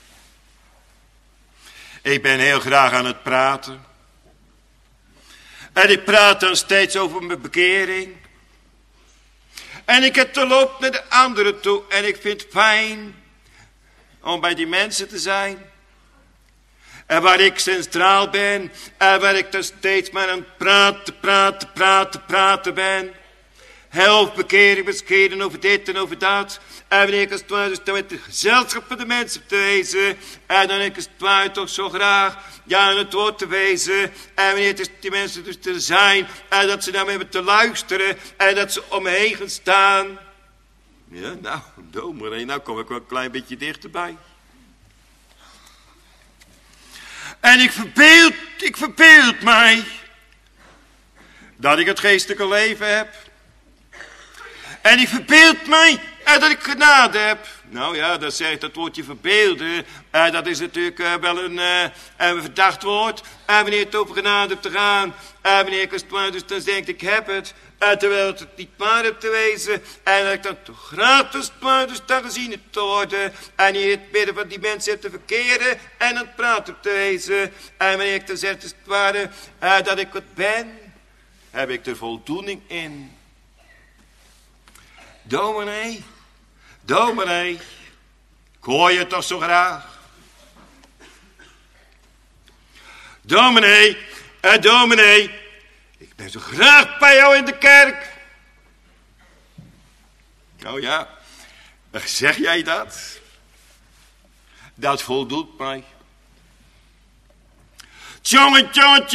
Ik ben heel graag aan het praten. En ik praat dan steeds over mijn bekering. En ik heb de loop naar de anderen toe. En ik vind het fijn om bij die mensen te zijn. En waar ik centraal ben. En waar ik dan steeds maar aan het praten ben. Helft bekering, bescheiden over dit en over dat. En wanneer ik als het ware dus dan met de gezelschap van de mensen te wezen. En dan ik als het ware toch zo graag aan het woord te wezen. En wanneer het is die mensen dus te zijn. En dat ze dan hebben te luisteren. En dat ze om me heen gaan staan. Ja, nou, dominee, nou kom ik wel een klein beetje dichterbij. En ik verbeeld mij dat ik het geestelijke leven heb. En ik verbeeld mij dat ik genade heb. Nou ja, dat zegt dat woordje verbeelden. Dat is natuurlijk wel een verdacht woord. En wanneer het over genade hebt te gaan. Wanneer ik als het ware dus dan denk ik heb het. Terwijl het niet waar heb te wezen. En dat ik dan toch graag als het ware dus dan gezien heb te worden. En hier het midden van die mensen heb te verkeren. En aan het praten heb te wezen. En wanneer ik dan zeg als het ware dat ik wat ben. Heb ik er voldoening in. Dominee, ik hoor je toch zo graag. Dominee, ik ben zo graag bij jou in de kerk. Oh ja, zeg jij dat? Dat voldoet mij. Jongen,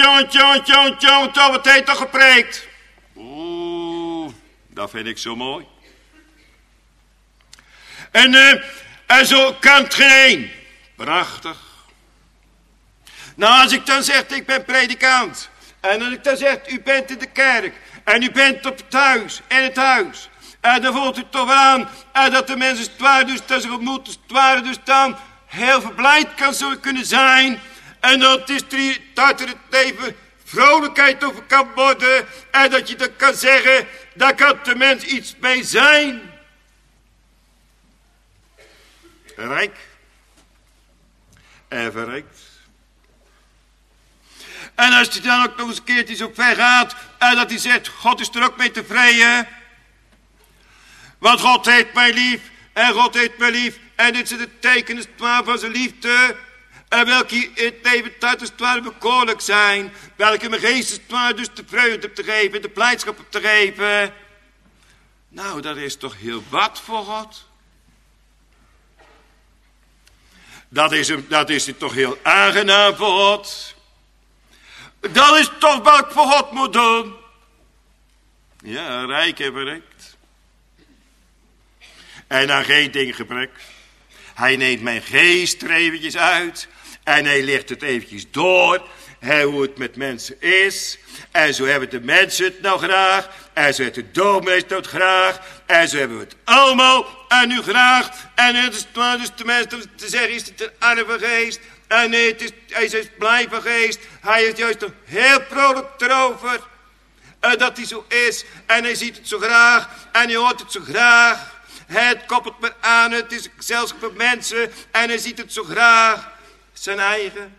wat heeft toch gepreekt? Oeh, dat vind ik zo mooi. En zo kan het geen. Prachtig. Nou, als ik dan zeg, ik ben predikant. En als ik dan zeg, u bent in de kerk. En u bent op het huis, in het huis. En dan voelt u toch aan dat de mensen het waar dus, dat ze gemoed het waar dus dan heel verblijd kan zullen kunnen zijn. En dat is dat er het leven vrolijkheid over kan worden. En dat je dan kan zeggen, daar kan de mens iets mee zijn. Rijk en verrijkt. En als hij dan ook nog eens een keertje zo ver gaat en dat hij zegt, God is er ook mee tevreden. Want God heeft mij lief en God heeft mij lief. En dit is het teken van zijn liefde. En welke in het leven thuis als het ware bekoorlijk zijn. Welke mijn geest als het ware dus de vreugde op te geven, de blijdschap op te geven. Nou, dat is toch heel wat voor God. Dat is toch heel aangenaam voor God. Dat is toch wat ik voor God moet doen. Ja, rijk en verrekt. En aan geen ding gebrek. Hij neemt mijn geest er eventjes uit. En hij legt het eventjes door. Hoe het met mensen is. En zo hebben de mensen het nou graag. En zo heeft de dominee het nou graag. En zo hebben we het allemaal. En nu graag. En het is dus de mensen te zeggen is het een arme geest. En nee, hij is blij van geest. Hij is juist nog heel vrolijk erover. Dat hij zo is. En hij ziet het zo graag. En hij hoort het zo graag. Het koppelt me aan. Het is zelfs voor mensen. En hij ziet het zo graag. Zijn eigen.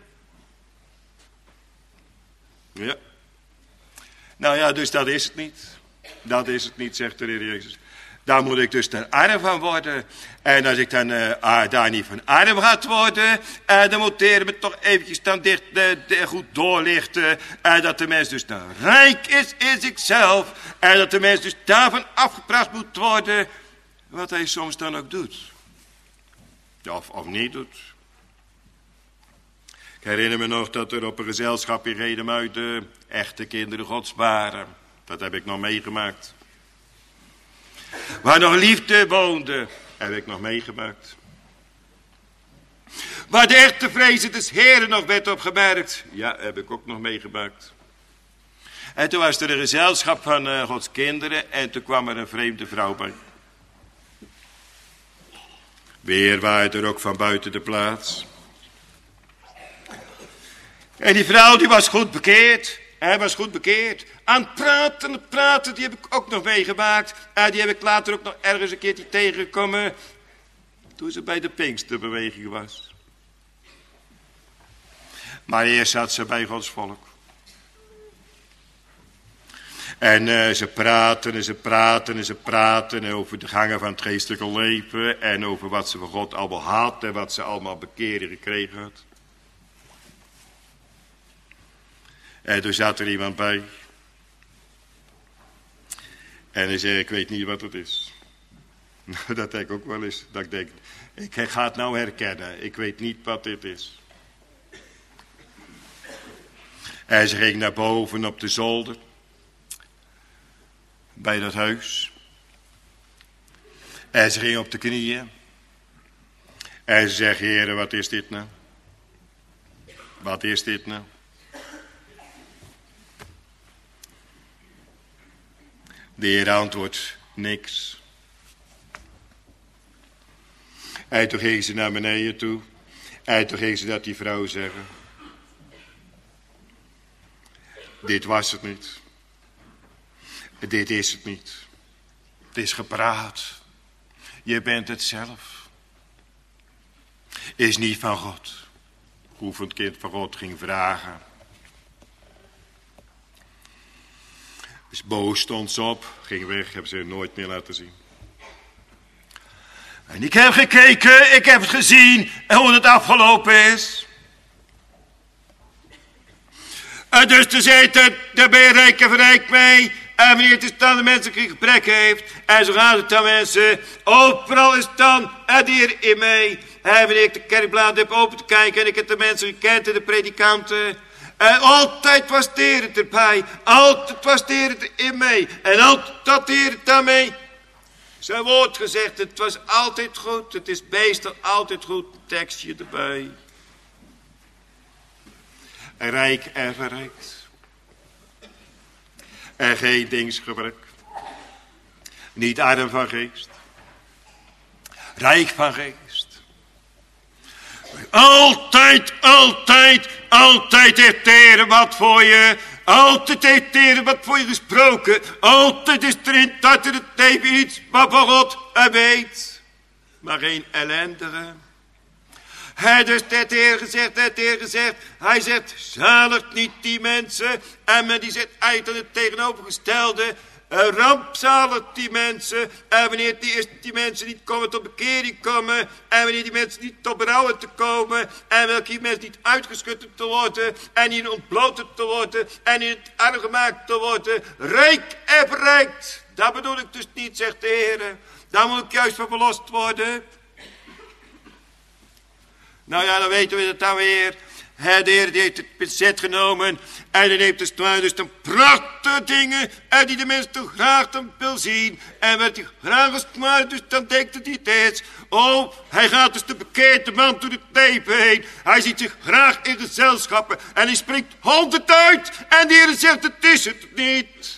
Ja. Nou ja, dus dat is het niet. Dat is het niet, zegt de Heer Jezus. Daar moet ik dus ten arm van worden. En als ik dan daar niet van arm gaat worden, dan moet de Heer me toch eventjes dan goed doorlichten. Dat de mens dus dan rijk is in zichzelf. En dat de mens dus daarvan afgepraat moet worden. Wat hij soms dan ook doet. Of niet doet. Ik herinner me nog dat er op een gezelschap in Redemuiden echte kinderen Gods waren. Dat heb ik nog meegemaakt. Waar nog liefde woonde, heb ik nog meegemaakt. Waar de echte vrezen des Heren nog werd opgemerkt, ja, heb ik ook nog meegemaakt. En toen was er een gezelschap van Gods kinderen en toen kwam er een vreemde vrouw bij. Weer waaide er ook van buiten de plaats. En die vrouw die was goed bekeerd. Hij was goed bekeerd. Aan het praten, die heb ik ook nog meegemaakt. Die heb ik later ook nog ergens een keertje tegengekomen. Toen ze bij de Pinksterbeweging was. Maar eerst zat ze bij Gods volk. En ze praten en ze praten en ze praten over de gangen van het geestelijke leven. En over wat ze van God allemaal had en wat ze allemaal bekeren gekregen had. En toen zat er iemand bij. En hij zei, ik weet niet wat het is. Nou, dat denk ik ook wel eens. Dat ik denk, ik ga het nou herkennen. Ik weet niet wat dit is. En ze ging naar boven op de zolder. Bij dat huis. En ze ging op de knieën. En ze zegt, Heere, wat is dit nou? Wat is dit nou? De Heer antwoordt, niks. En toen ging ze naar beneden toe. En toen ging ze dat die vrouw zeggen. Dit was het niet. Dit is het niet. Het is gepraat. Je bent het zelf. Is niet van God. Hoeveel kind van God ging vragen. Dus boos stond ze op, ging weg, hebben ze nooit meer laten zien. En ik heb gekeken, ik heb het gezien en hoe het afgelopen is. En dus te zitten, daar ben je rijk en verrijk mee. En wanneer het is dan de mensen geen gebrek heeft. En zo gaat het dan mensen. Overal is het dan het Heer in mij. En wanneer ik de kerkblad heb open te kijken. En ik heb de mensen gekend en de predikanten. En altijd was de Heer erbij. Altijd was de Heer in mij. En altijd had de Heer daarmee zijn woord gezegd. Het was altijd goed. Het is meestal altijd goed. Tekstje erbij. Rijk en verrijkt. En geen dingsgebrek. Niet arm van geest. Rijk van geest. Altijd, altijd, altijd heeft de Heer wat voor je. Altijd heeft de Heer wat voor je gesproken. Altijd is er in dat het leven iets wat van God weet. Maar geen ellendige. Dus het Heer gezegd, hij zegt, zalig niet die mensen. En men die zegt eigenlijk het tegenovergestelde. Rampzalig die mensen. En wanneer die mensen niet komen tot bekering komen. En wanneer die mensen niet tot berouwen te komen. En welke die mensen niet uitgeschud te worden. En niet ontbloot te worden. En in het arm gemaakt te worden. Rijk en verrijkt. Dat bedoel ik dus niet, zegt de Heer. Daar moet ik juist van verlost worden. Nou ja, dan weten we het dan weer. De Heer die heeft het bezet genomen. En dan heeft dus dan prachtige dingen. En die de mens toch graag dan wil zien. En wat hij graag als het ware dus dan denkt dat hij het is. Oh, hij gaat dus de bekeerde man door het leven heen. Hij ziet zich graag in gezelschappen. En hij spreekt 100 uit. En de Heer zegt, het is het niet.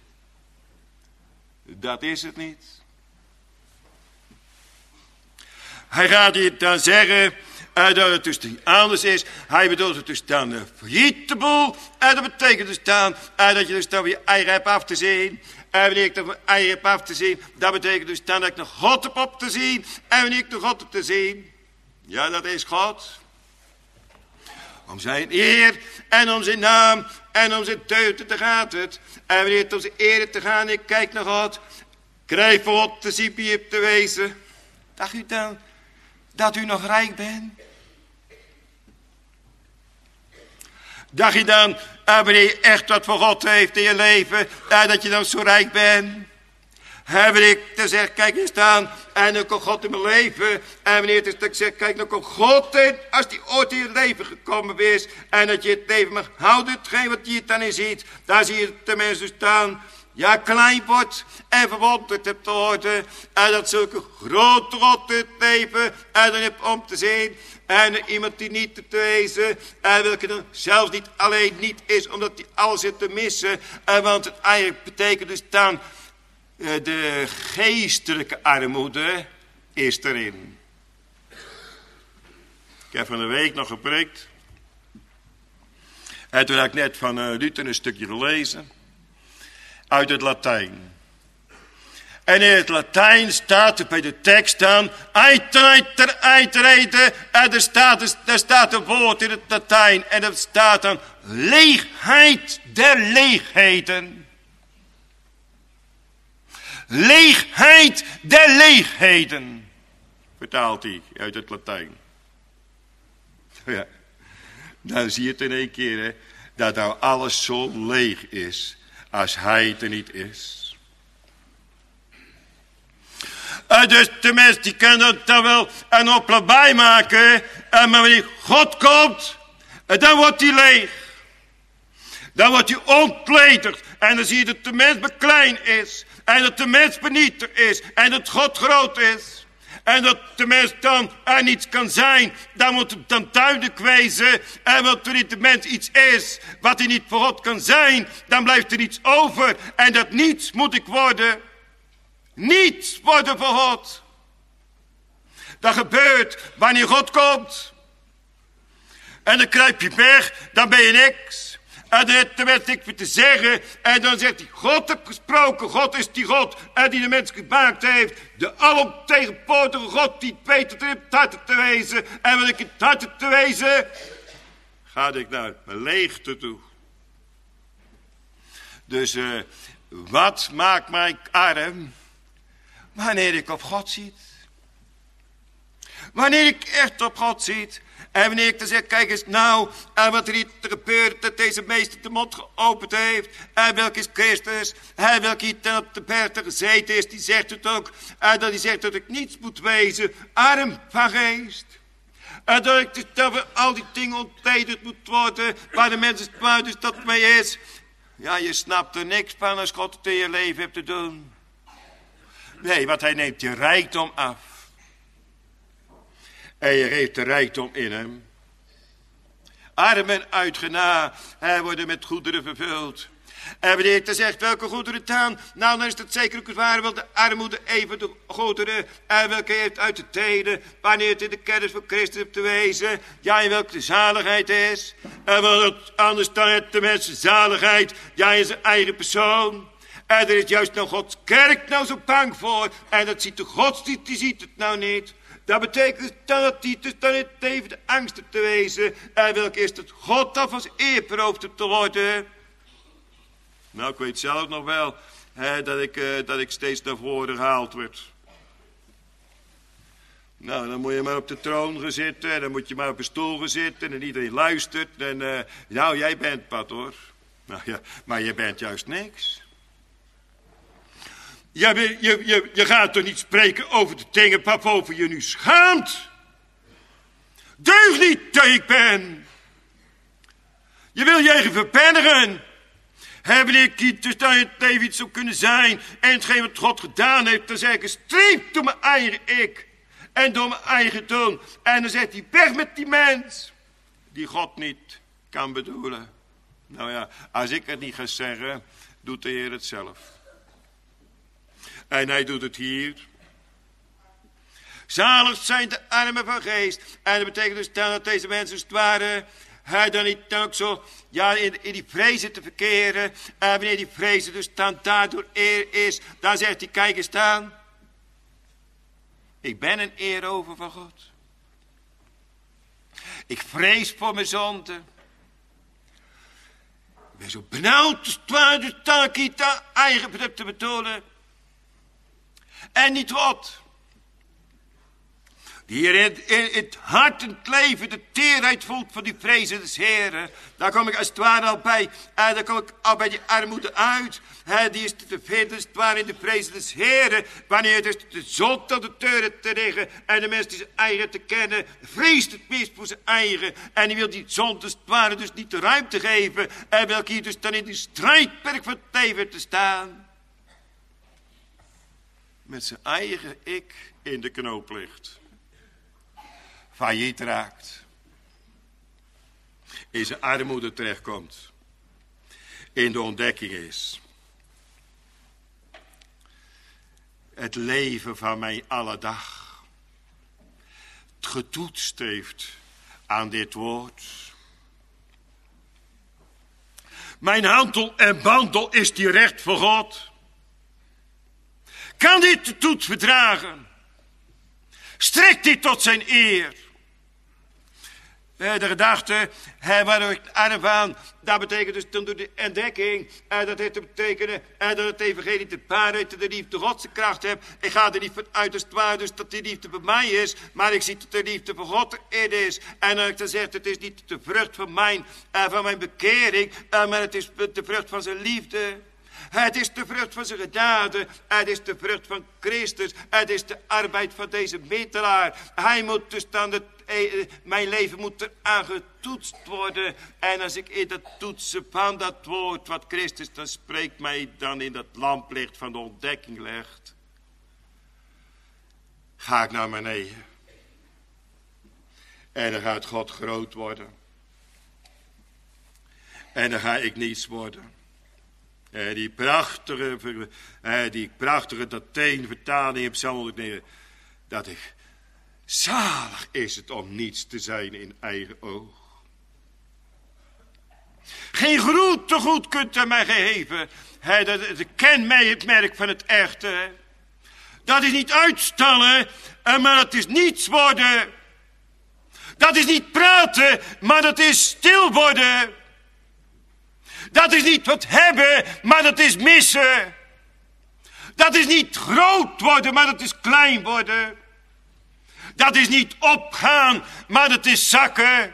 Dat is het niet. Hij gaat hier dan zeggen dat het dus niet anders is. Hij bedoelt het dus dan failliet de boel. En dat betekent dus dan dat je dus dan weer eigen hebt af te zien. En wanneer ik dan eigen heb af te zien, dat betekent dus dan dat ik nog God heb op te zien. En wanneer ik nog God heb te zien, ja, dat is God. Om zijn eer en om zijn naam en om zijn deugden te gaat het. En wanneer het om zijn eer te gaan, ik kijk naar God. Krijg voor God te zien wie je te wezen. Dacht u dan dat u nog rijk bent? Dacht je dan, wanneer je echt wat voor God heeft in je leven, dat je dan zo rijk bent? Wanneer ik dan zeg, kijk eens dan, en dan komt God in mijn leven. En wanneer het is dat ik zeg, kijk, dan komt God in, als die ooit in je leven gekomen is. En dat je het leven mag houden, hetgeen wat je het dan in ziet. Daar zie je de mensen staan, ja, klein wordt en verwonderd hebt te worden. En dat zulke grote God in het leven, en dan heb om te zien. En iemand die niet te wezen, en welke dan zelfs niet alleen niet is, omdat hij alles zit te missen. Want het eigenlijk betekent dus dan, de geestelijke armoede is erin. Ik heb van de week nog gepreekt. En toen had ik net van Luther een stukje gelezen. Uit het Latijn. En in het Latijn staat er bij de tekst aan, uitreden, en er staat een woord in het Latijn, en dat staat dan, leegheid der leegheden. Leegheid der leegheden, vertaalt hij uit het Latijn. Ja, dan zie je het in één keer, hè, dat nou alles zo leeg is, als hij het er niet is. Dus de mensen die kunnen dan wel een oploop bijmaken. Maar wanneer God komt, dan wordt hij leeg. Dan wordt hij ontledigd. En dan zie je dat de mens beklein is. En dat de mens benietigd is. En dat God groot is. En dat de mens dan er niets kan zijn. Dan moet het dan duidelijk wezen. En wanneer de mens iets is wat hij niet voor God kan zijn, dan blijft er niets over. En dat niets moet ik worden. Niets worden voor God. Dat gebeurt wanneer God komt. En dan kruip je weg, dan ben je niks. En dan heeft de mens niks meer te zeggen. En dan zegt hij, God heeft gesproken. God is die God en die de mens gemaakt heeft. De alomtegenwoordige God die weet het in het hart te wezen. En wil ik in het hart te wezen, ga ik naar mijn leegte toe. Dus wat maakt mij arm? Wanneer ik op God ziet. Wanneer ik echt op God ziet. En wanneer ik dan zeg, kijk eens nou, en wat er hier gebeurt, dat deze meester de mond geopend heeft. En welke is Christus. En welke hier dan op de berg gezeten is, die zegt het ook. En dat hij zegt dat ik niets moet wezen, arm van geest. En dat ik dus dan voor al die dingen ontledigd moet worden, waar de mensen dus dat mee is. Ja, je snapt er niks van als God het in je leven hebt te doen. Nee, want hij neemt je rijkdom af. En je geeft de rijkdom in hem. Armen uitgena, hij worden met goederen vervuld. En wanneer je dan zegt, welke goederen dan? Nou, dan is het zeker ook het ware, want de armoede even de goederen. En welke je heeft uit te delen, wanneer het in de kennis van Christus hebt te wezen. Ja, en welke de zaligheid is. En wat anders dan het de mensen zaligheid, ja, in zijn eigen persoon. En er is juist nou Gods kerk nou zo bang voor. En dat ziet de godsdienst, die ziet het nou niet. Dat betekent dat hij dus dan niet even de angst te wezen. En welke is het God dat van zijn eer beroofd te worden. Nou, ik weet zelf nog wel dat ik steeds naar voren gehaald werd. Nou, dan moet je maar op de troon gaan zitten. En dan moet je maar op een stoel gaan zitten. En iedereen luistert. En nou, jij bent wat hoor. Nou ja, maar je bent juist niks. Je gaat toch niet spreken over de dingen waarover je nu schaamt? Deug niet dat ik ben. Je wil je eigen verpennigen. Hebben ik dus dat je het leven iets zou kunnen zijn. En hetgeen wat God gedaan heeft. Dan zeg ik streep door mijn eigen ik. En door mijn eigen doen. En dan zegt hij weg met die mens. Die God niet kan bedoelen. Nou ja, als ik het niet ga zeggen. Doet de Heer het zelf. En hij doet het hier. Zalig zijn de armen van geest. En dat betekent dus dat deze mensen als het ware... hij dan niet ook zo in die vrezen te verkeren. En wanneer die vrezen dus dan daardoor eer is. Dan zegt hij, kijk eens aan. Ik ben een eerover van God. Ik vrees voor mijn zonde. Ik ben zo benauwd. Dus dan ik iets eigen te betonen. En niet wat. Die hier in het hart en het leven de teerheid voelt van die vrezen des Heren. Daar kom ik als het ware al bij. En daar kom ik al bij die armoede uit. Die is te vinden als het ware in de vrezen des Heren. Wanneer dus de zon tot de deuren te liggen. En de mens die zijn eigen te kennen. Vreest het meest voor zijn eigen. En die wil die zon als het ware dus niet de ruimte geven. En wil hier dus dan in die strijdperk van het leven te staan. Met zijn eigen ik in de knoop ligt. Failliet raakt. In zijn armoede terechtkomt. In de ontdekking is. Het leven van mij alle dag. Het getoetst heeft aan dit woord. Mijn handel en wandel is direct voor God. Kan dit de toets verdragen? Strekt dit tot zijn eer? De gedachte, waar ik arm van, dat betekent dus dan door de ontdekking, dat heeft te betekenen, dat het evangelie te waarheid de liefde Godse kracht heeft. Ik ga er niet van uit als het waar, dus dat die liefde bij mij is, maar ik zie dat de liefde van God in is. En dat ik dan zeg, het is niet de vrucht van mijn bekering, maar het is de vrucht van zijn liefde. Het is de vrucht van zijn genade. Het is de vrucht van Christus. Het is de arbeid van deze middelaar. Hij moet dus dan mijn leven moet eraan getoetst worden. En als ik in dat toetsen van dat woord wat Christus dan spreekt mij dan in dat lamplicht van de ontdekking legt. Ga ik naar beneden. En dan gaat God groot worden. En dan ga ik niets worden. Die prachtige Datijn-vertaling in Psalm 109. Dat ik, zalig is het om niets te zijn in eigen oog. Geen groet te goed kunt er mij geven. Dat ken mij het merk van het echte. Dat is niet uitstallen, maar dat is niets worden. Dat is niet praten, maar dat is stil worden. Dat is niet wat hebben, maar dat is missen. Dat is niet groot worden, maar dat is klein worden. Dat is niet opgaan, maar dat is zakken.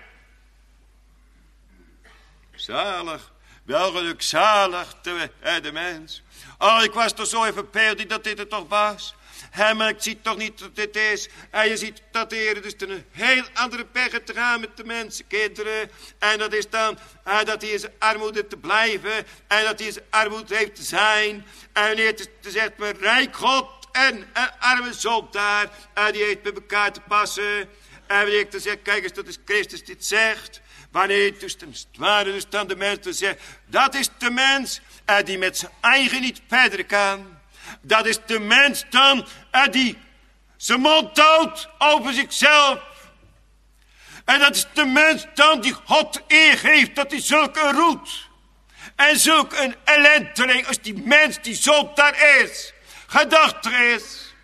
Zalig, welgelukzalig de mens. Oh, ik was toch zo even verbeeld dat dit het toch was. Maar ik zie toch niet dat dit is. En je ziet dat de Heer dus een heel andere weg te gaan met de mensenkinderen. En dat is dan dat hij in zijn armoede te blijven. En dat hij in zijn armoede heeft te zijn. En wanneer het zegt, maar rijk God en een arme zondaar. Die heeft bij elkaar te passen. En wanneer ik dan zeg, kijk eens, dat is Christus dit zegt. Wanneer dus dan de mens dan zegt, dat is de mens die met zijn eigen niet verder kan. Dat is de mens dan die zijn mond houdt over zichzelf. En dat is de mens dan die God eer geeft dat hij zulk een roet. En zulk een ellendeling als die mens die zo daar is. Gedachte is.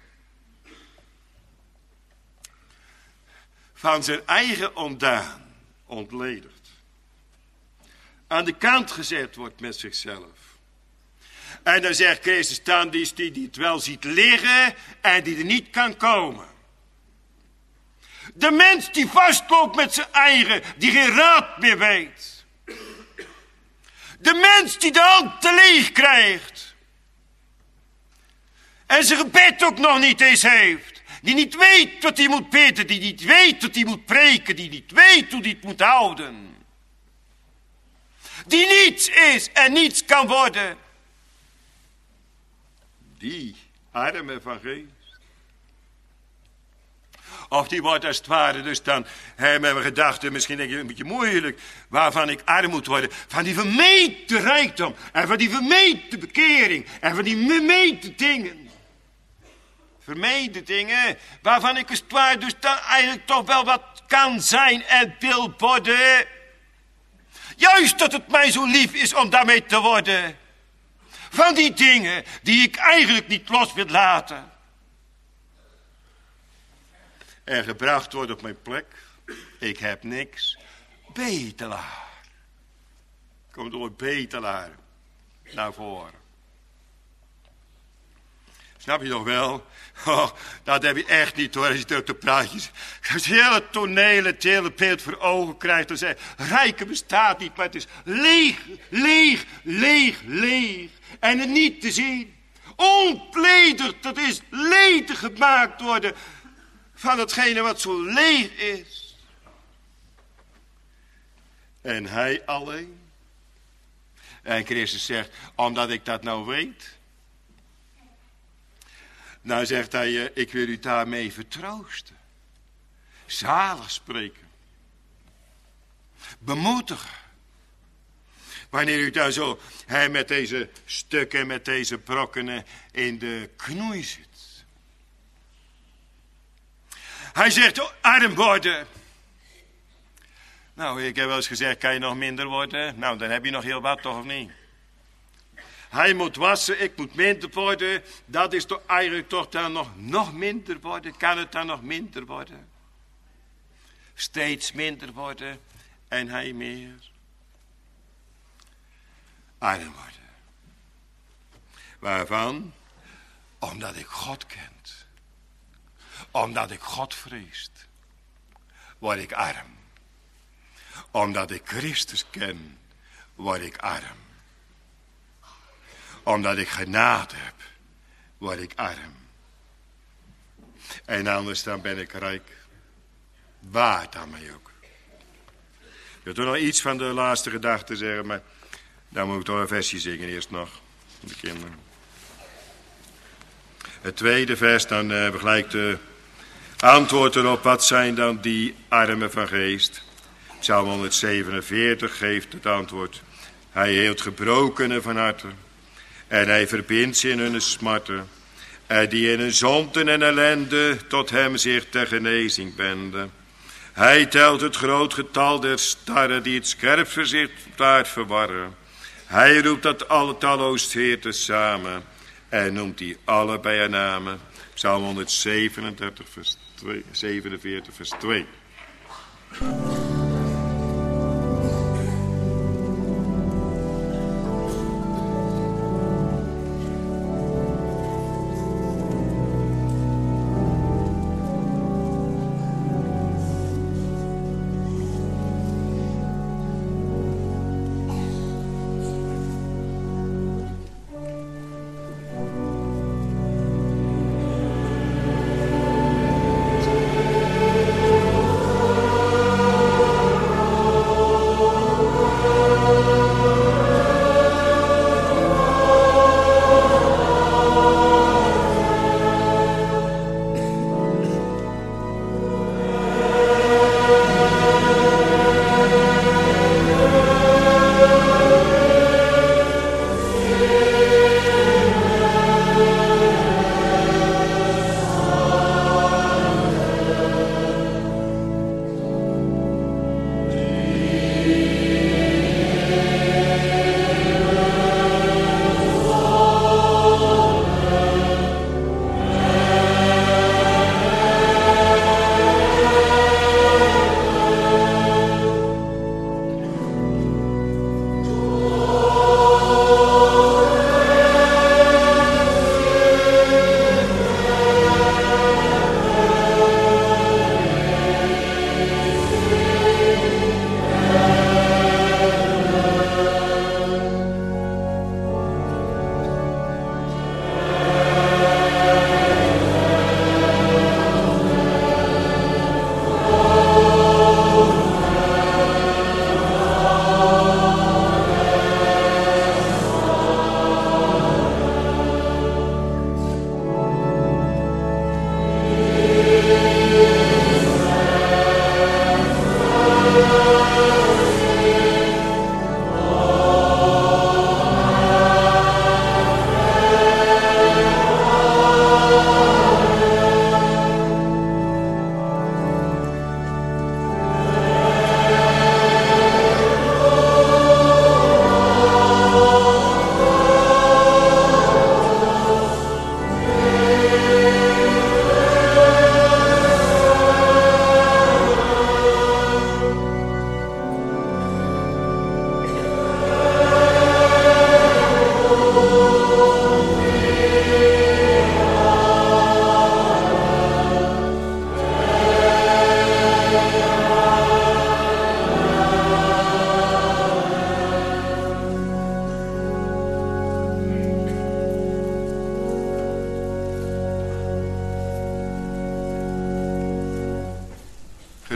Van zijn eigen ondaan ontledigd. Aan de kant gezet wordt met zichzelf. En dan zegt Christus dan die het wel ziet liggen en die er niet kan komen. De mens die vastloopt met zijn eigen, die geen raad meer weet. De mens die de hand te leeg krijgt. En zijn gebed ook nog niet eens heeft. Die niet weet wat hij moet bidden. Die niet weet wat hij moet preken. Die niet weet hoe hij het moet houden. Die niets is en niets kan worden. Die arme van geest. Of die wordt als het ware dus dan met mijn gedachten misschien denk je een beetje moeilijk. Waarvan ik arm moet worden. Van die vermeten rijkdom. En van die vermeten bekering. En van die vermeten dingen. Vermeten dingen. Waarvan ik als het ware dus dan eigenlijk toch wel wat kan zijn en wil worden. Juist dat het mij zo lief is om daarmee te worden. Van die dingen die ik eigenlijk niet los wil laten. En gebracht wordt op mijn plek. Ik heb niks. Betelaar. Komt door betelaar naar voren. Snap je nog wel? Oh, dat heb je echt niet hoor, als je het op de praatjes. Als je het hele toneel, het hele beeld voor ogen krijgt. Dan zeg je, rijken bestaat niet, maar het is leeg, leeg, leeg, leeg. En het niet te zien. Ontledigd, dat is ledig gemaakt worden. Van hetgene wat zo leeg is. En hij alleen. En Christus zegt, omdat ik dat nou weet. Nou zegt hij, ik wil u daarmee vertroosten. Zalig spreken. Bemoedigen. Wanneer u daar zo met deze stukken, met deze brokken in de knoei zit. Hij zegt, arm worden. Nou, ik heb wel eens gezegd, kan je nog minder worden? Nou, dan heb je nog heel wat, toch of niet? Hij moet wassen, ik moet minder worden. Dat is toch eigenlijk toch dan nog minder worden? Kan het dan nog minder worden? Steeds minder worden en hij meer. Arm worden. Waarvan? Omdat ik God kent. Omdat ik God vreest. Word ik arm. Omdat ik Christus ken. Word ik arm. Omdat ik genade heb. Word ik arm. En anders dan ben ik rijk. Waar dan mij ook. Ik wil toch nog iets van de laatste gedachte zeggen. Maar dan moet ik toch een versje zingen eerst nog. De kinderen. Het tweede vers dan begelijkt de antwoord erop. Wat zijn dan die armen van geest? Psalm 147 geeft het antwoord. Hij heelt gebrokenen van harte. En hij verbindt ze in hun smarten. En die in hun zonden en ellende tot hem zich ter genezing wenden. Hij telt het groot getal der starren die het scherp verzichtbaar verwarren. Hij roept dat alle talloos heer tezamen. En noemt die alle bij haar namen. Psalm 147 vers 2, 47 vers 2.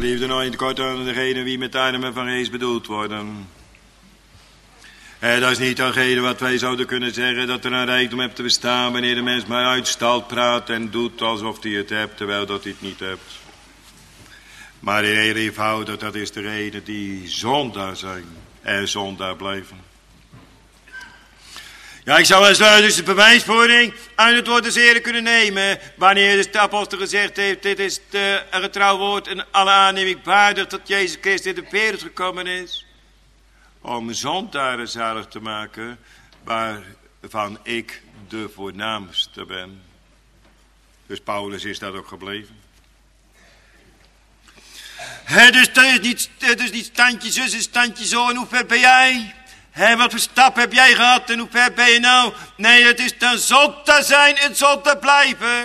geliefde, nog in het kort aan degene wie met armen van geest bedoeld worden. Dat is niet datgene wat wij zouden kunnen zeggen, dat er een rijkdom hebt te bestaan wanneer de mens maar uitstalt, praat en doet alsof hij het hebt, terwijl dat hij het niet hebt. Maar in heel eenvoudig, dat is degene die zondaar zijn en zondaar blijven. Ja, ik zou dus de bewijsvoering uit het woord des Heren kunnen nemen, wanneer dus de apostel gezegd heeft, dit is een getrouw woord en alle aanneming waardig dat Jezus Christus in de wereld gekomen is, om zondaren zalig te maken, waarvan ik de voornaamste ben. Dus Paulus is dat ook gebleven. Dus het is niet standje zus en standje zo, en hoe ver ben jij? Wat voor stap heb jij gehad en hoe ver ben je nou? Nee, het is dan zondaar zijn en zondaar blijven.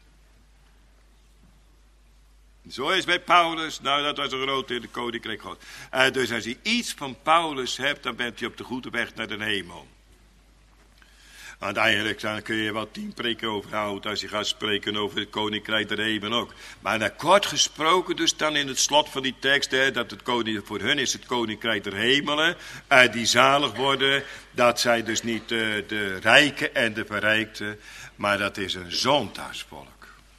Zo is bij Paulus, nou dat was een groot in de koninkrijk God. Dus als je iets van Paulus hebt, dan bent je op de goede weg naar de hemel. Want eigenlijk dan kun je wel 10 preken overhouden als je gaat spreken over het koninkrijk der hemel ook. Maar dan kort gesproken dus dan in het slot van die tekst, dat het voor hun is het koninkrijk der hemelen, die zalig worden. Dat zijn dus niet de rijken en de verrijkten, maar dat is een zondaarsvolk.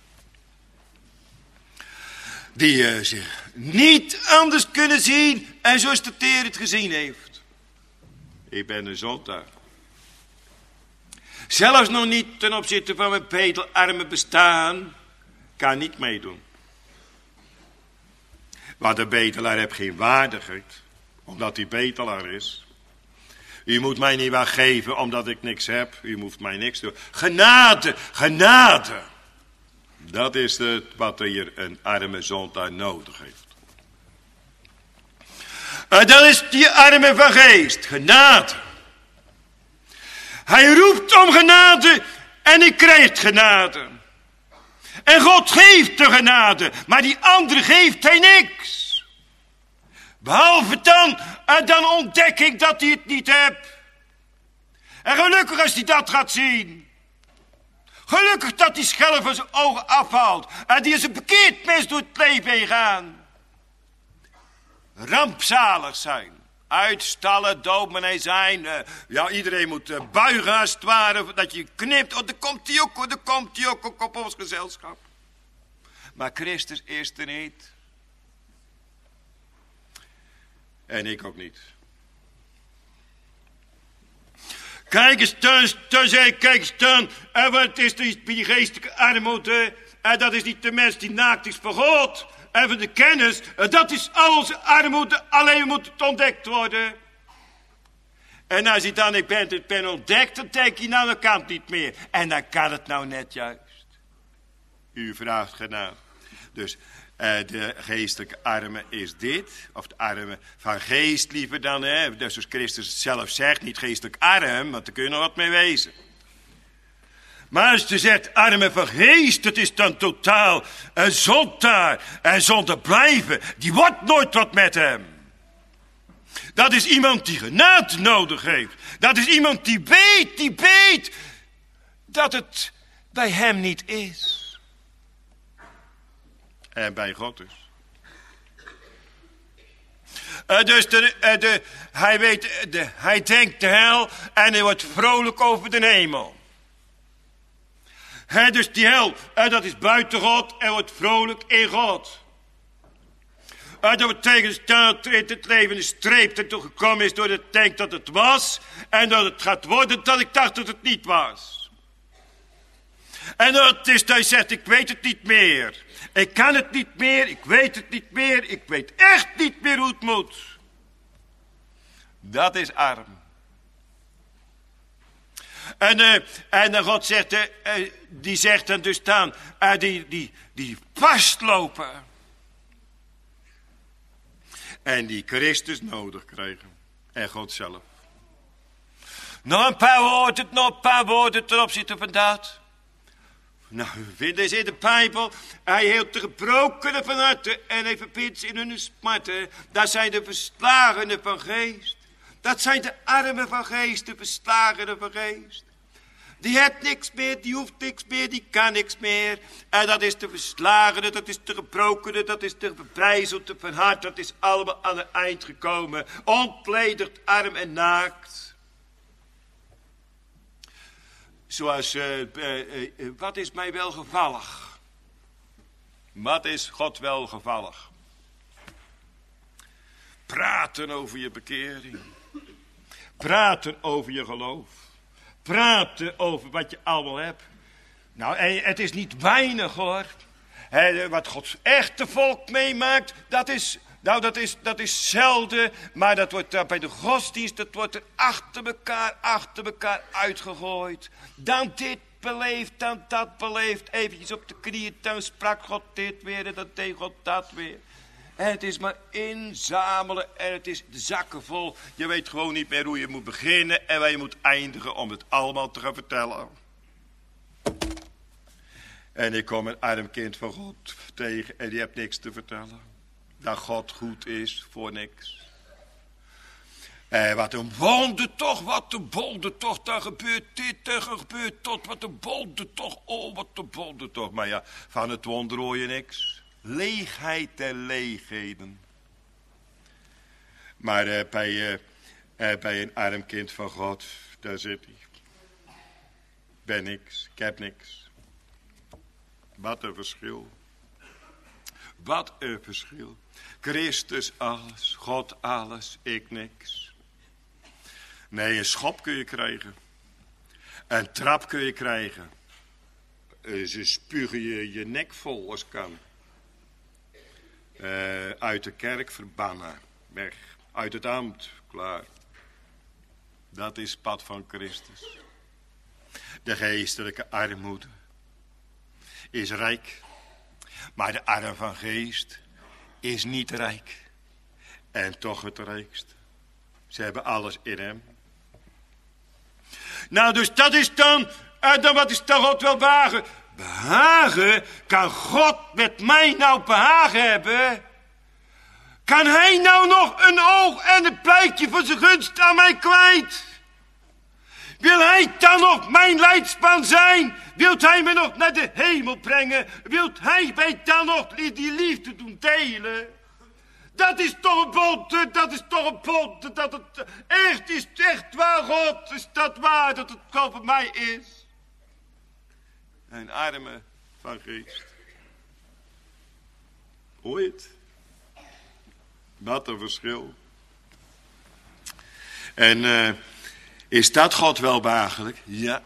Die zich niet anders kunnen zien en zoals de Heer het gezien heeft. Ik ben een zondaar. Zelfs nog niet ten opzichte van mijn bedelarme bestaan, kan niet meedoen. Want de bedelaar heeft geen waardigheid, omdat hij bedelaar is. U moet mij niet wat geven omdat ik niks heb. U hoeft mij niks te doen. Genade, genade. Dat is het wat hier een arme zondaar nodig heeft. Dat is die arme van geest, genade. Hij roept om genade en hij krijgt genade. En God geeft de genade, maar die andere geeft hij niks. Behalve dan ontdek ik dat hij het niet hebt. En gelukkig als hij dat gaat zien. Gelukkig dat die schelp van zijn ogen afhaalt. En die is een bekeerd mens door het leven heen gaan. Rampzalig zijn. Uitstallen, dominee zijn. Ja, iedereen moet buigen als het ware. Dat je knipt. Oh, dan komt hij ook op ons gezelschap. Maar Christus is er niet. En ik ook niet. Kijk eens dan. En wat is die geestelijke armoede? En dat is niet de mens die naakt is van God. En van de kennis. Dat is al onze armoede. Alleen moet het ontdekt worden. En als je dan, ik ben ontdekt, dan denk je, nou, dan kan het niet meer. En dan kan het nou net juist. U vraagt genade. Dus de geestelijke arme is dit. Of de arme van geest liever dan, dus zoals Christus het zelf zegt, niet geestelijk arm, want daar kun je nog wat mee wezen. Maar als je zegt arme van geest, dat is dan totaal een zondaar en zonder blijven. Die wordt nooit wat met hem. Dat is iemand die genade nodig heeft. Dat is iemand die weet dat het bij hem niet is. En bij God dus. Hij denkt de hel en hij wordt vrolijk over de hemel. Dus die hel, dat is buiten God en wordt vrolijk in God. Dat betekent dat het leven een streep ertoe gekomen is doordat ik denk dat het was. En dat het gaat worden dat ik dacht dat het niet was. En dat is dat hij zegt, ik weet het niet meer. Ik kan het niet meer, ik weet het niet meer. Ik weet echt niet meer hoe het moet. Dat is arm. En God zegt, die zegt dan dus dan, die vastlopen. En die Christus nodig krijgen. En God zelf. Nog een paar woorden ten opzichte van dat. Nou, we vinden ze in de Bijbel. Hij hield de gebrokenen van harte en hij verbindt ze in hun smarten. Dat zijn de verslagenen van geest. Dat zijn de armen van geest, de verslagenen van geest. Die heeft niks meer, die hoeft niks meer, die kan niks meer. En dat is de verslagene, dat is de gebrokene, dat is de beprijzeld, de verhard. Dat is allemaal aan het eind gekomen. Ontledigd, arm en naakt. Zoals, wat is mij welgevallig? Wat is God welgevallig? Praten over je bekering. Praten over je geloof. Praten over wat je allemaal hebt. Nou, het is niet weinig hoor. Wat Gods echte volk meemaakt, dat is zelden. Maar dat wordt bij de godsdienst, dat wordt er achter elkaar uitgegooid. Dan dit beleefd, dan dat beleefd. Eventjes op de knieën, dan sprak God dit weer en dan deed God dat weer. En het is maar inzamelen en het is de zakken vol. Je weet gewoon niet meer hoe je moet beginnen en waar je moet eindigen om het allemaal te gaan vertellen. En ik kom een arm kind van God tegen en die heeft niks te vertellen. Dat God goed is voor niks. En wat een wonder toch, dan gebeurt dit, dan gebeurt tot, wat een wonder toch, oh wat een wonder toch. Maar ja, van het wonder hoor je niks. Leegheid der leegheden. Maar bij een arm kind van God, daar zit hij. Ben niks, ik heb niks. Wat een verschil. Wat een verschil. Christus alles, God alles, ik niks. Nee, een schop kun je krijgen. Een trap kun je krijgen. Ze spugen je nek vol als kan. Uit de kerk verbannen, weg. Uit het ambt, klaar. Dat is het pad van Christus. De geestelijke armoede is rijk. Maar de arm van geest is niet rijk. En toch het rijkst. Ze hebben alles in hem. Nou, dus dat is dan wat is dan God wel behagen? Behagen? Kan God met mij nou behagen hebben? Kan hij nou nog een oog en een pleitje van zijn gunst aan mij kwijt? Wil hij dan nog mijn leidsman zijn? Wilt hij me nog naar de hemel brengen? Wilt hij mij dan nog die liefde doen delen? Dat is toch een bonte, dat is toch een bonte, dat het echt is, echt waar God, is dat waar, dat het gewoon voor mij is. Een arme van geest. Ooit. Wat een verschil. En is dat God wel behagelijk? Ja.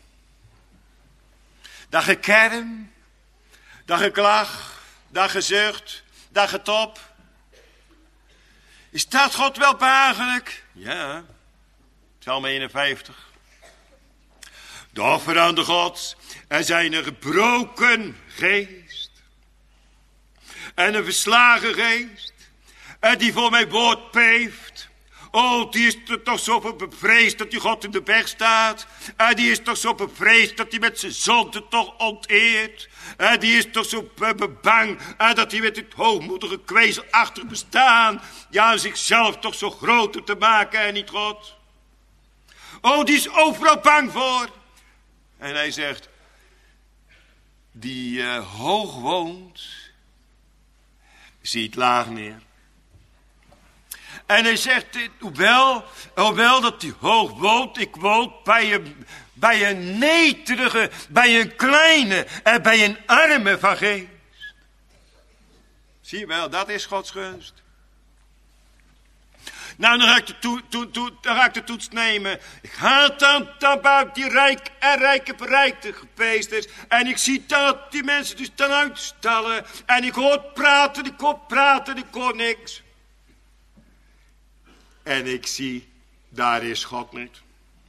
Dat gekerm, dat geklag, dat gezucht, dat getop. Is dat God wel behagelijk? Ja. Psalm 51. De offer aan de God, er zijn een gebroken geest. En een verslagen geest. En die voor mijn woord beeft. Oh, die is er toch zo voor bevreesd dat die God in de berg staat. En die is toch zo bevreesd dat hij met zijn zonde toch onteert. En die is toch zo bang dat hij met het hoogmoedige kwezelachtig bestaan. Ja, zichzelf toch zo groter te maken en niet God. Oh, die is overal bang voor. En hij zegt, die hoog woont, ziet laag neer. En hij zegt, hoewel dat hij hoog woont, ik woon bij een neterige, bij een kleine en bij een arme van geest. Zie je wel, dat is Gods gunst. Nou, dan ga ik de toets nemen. Ik ga dan buiten die rijk en rijke bereikte gepeesters. En ik zie dat die mensen dus dan uitstallen. En ik hoor praten, ik hoor niks. En ik zie, daar is God niet.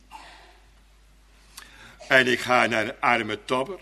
En ik ga naar de arme tobber.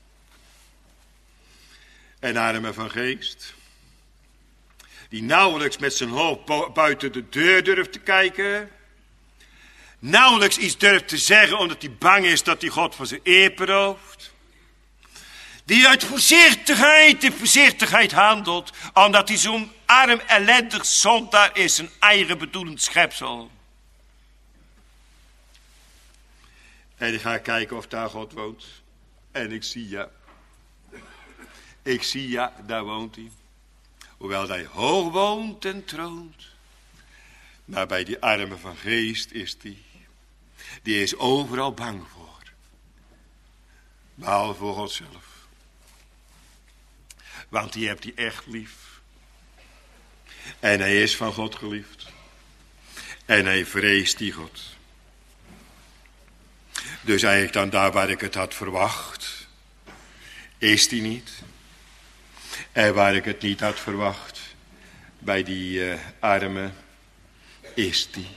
En arme van geest. Die nauwelijks met zijn hoofd buiten de deur durft te kijken. Nauwelijks iets durft te zeggen omdat hij bang is dat hij God van zijn eer berooft. Die uit voorzichtigheid handelt. Omdat hij zo'n arm, ellendig zondaar is. Een eigen bedoelend schepsel. En ik ga kijken of daar God woont. En ik zie ja. Ik zie ja, daar woont hij. Hoewel hij hoog woont en troont. Maar bij die arme van geest is die. Die is overal bang voor. Behalve voor God zelf. Want die hebt hij echt lief. En hij is van God geliefd. En hij vreest die God. Dus eigenlijk dan daar waar ik het had verwacht, is die niet. En waar ik het niet had verwacht, bij die arme, is die.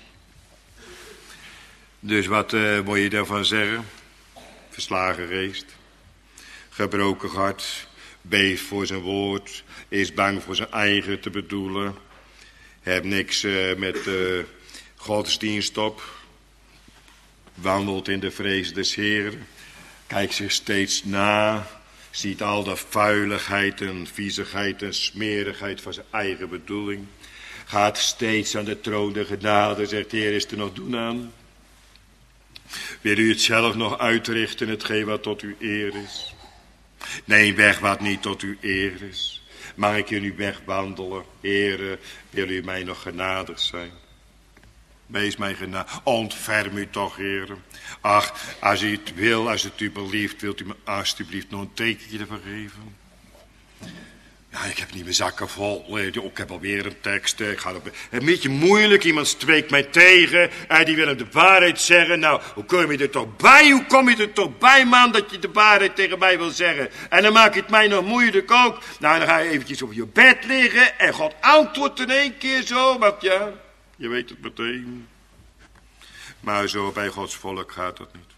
Dus wat moet je daarvan zeggen? Verslagen geest, gebroken hart, beeft voor zijn woord, is bang voor zijn eigen te bedoelen, heeft niks met godsdienst op, wandelt in de vrees des Heeren, kijkt zich steeds na, ziet al de vuiligheid en viezigheid en smerigheid van zijn eigen bedoeling, gaat steeds aan de troon der genade, zegt de Heer, is er nog doen aan? Wil u het zelf nog uitrichten, hetgeen wat tot uw eer is? Neem weg wat niet tot uw eer is. Mag ik in uw weg wandelen? Heere, wil u mij nog genadig zijn? Wees mij genadig. Ontferm u toch, Heere. Ach, als u het wil, als het u belieft, wilt u me alstublieft nog een tekentje ervan geven? Ja, ik heb niet mijn zakken vol. Ik heb alweer een tekst. Ik ga op... Een beetje moeilijk. Iemand spreekt mij tegen. En die wil hem de waarheid zeggen. Nou, hoe kom je er toch bij? Hoe kom je er toch bij, man, dat je de waarheid tegen mij wil zeggen? En dan maak je het mij nog moeilijk ook. Nou, dan ga je eventjes op je bed liggen. En God antwoordt in één keer zo. Want ja, je weet het meteen. Maar zo bij Gods volk gaat dat niet.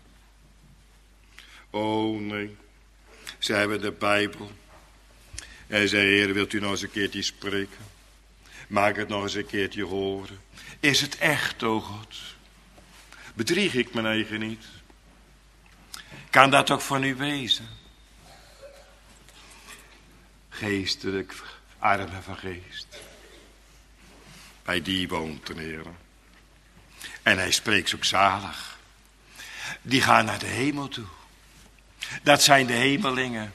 Oh, nee. Ze hebben de Bijbel. En zei, Heer, wilt u nog eens een keertje spreken? Maak het nog eens een keertje horen. Is het echt, o God? Bedrieg ik mijn eigen niet? Kan dat ook van u wezen? Geestelijk arme van geest. Bij die woont de Heer. En hij spreekt ook zalig. Die gaan naar de hemel toe. Dat zijn de hemelingen.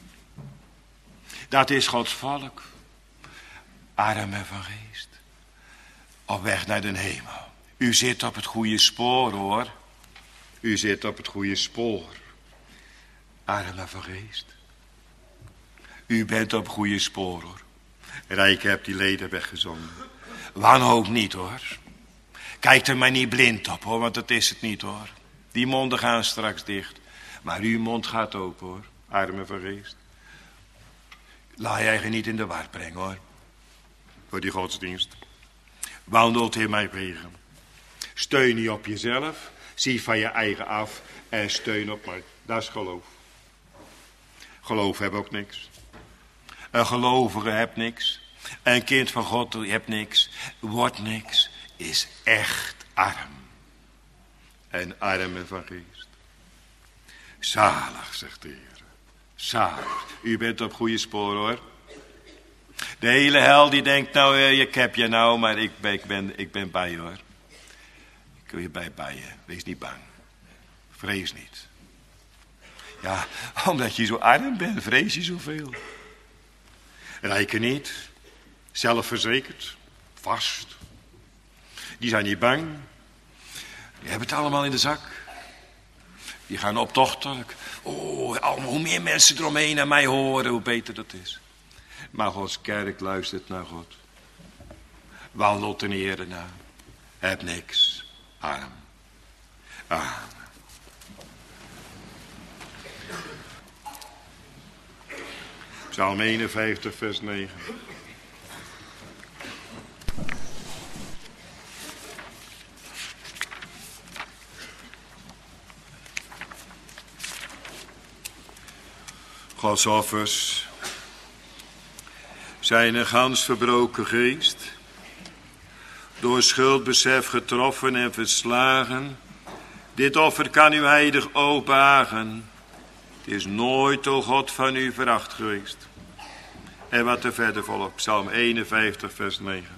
Dat is Gods volk. Arme van geest. Op weg naar de hemel. U zit op het goede spoor, hoor. U zit op het goede spoor. Arme van geest. U bent op het goede spoor, hoor. Rijk hebt die leden weggezonden. Wanhoop niet, hoor. Kijk er maar niet blind op, hoor, want dat is het niet, hoor. Die monden gaan straks dicht. Maar uw mond gaat open, hoor. Arme van geest. Laat je eigen niet in de war brengen, hoor. Voor die godsdienst. Wandelt in mijn wegen. Steun niet op jezelf. Zie van je eigen af. En steun op mij. Dat is geloof. Geloof heeft ook niks. Een gelovige hebt niks. Een kind van God hebt niks. Wordt niks. Is echt arm. En arme van geest. Zalig, zegt de Heer. Zalig. U bent op goede spoor, hoor. De hele hel die denkt, nou, ik heb je nou, maar ik ben bij je, hoor. Ik wil je bij je. Wees niet bang. Vrees niet. Ja, omdat je zo arm bent, vrees je zoveel. Rijken niet. Zelfverzekerd. Vast. Die zijn niet bang. Die hebben het allemaal in de zak. Die gaan optochtelijk. Oh, hoe meer mensen eromheen naar mij horen, hoe beter dat is. Maar Gods kerk luistert naar God. Wandelt ten Heere na. Heb niks. Arm. Amen. Psalm 51, vers 9. Gods offers zijn een gans verbroken geest, door schuldbesef getroffen en verslagen. Dit offer kan u heilig openhagen. Het is nooit, o God, van u veracht geweest. En wat er verder volgt, Psalm 51, vers 9.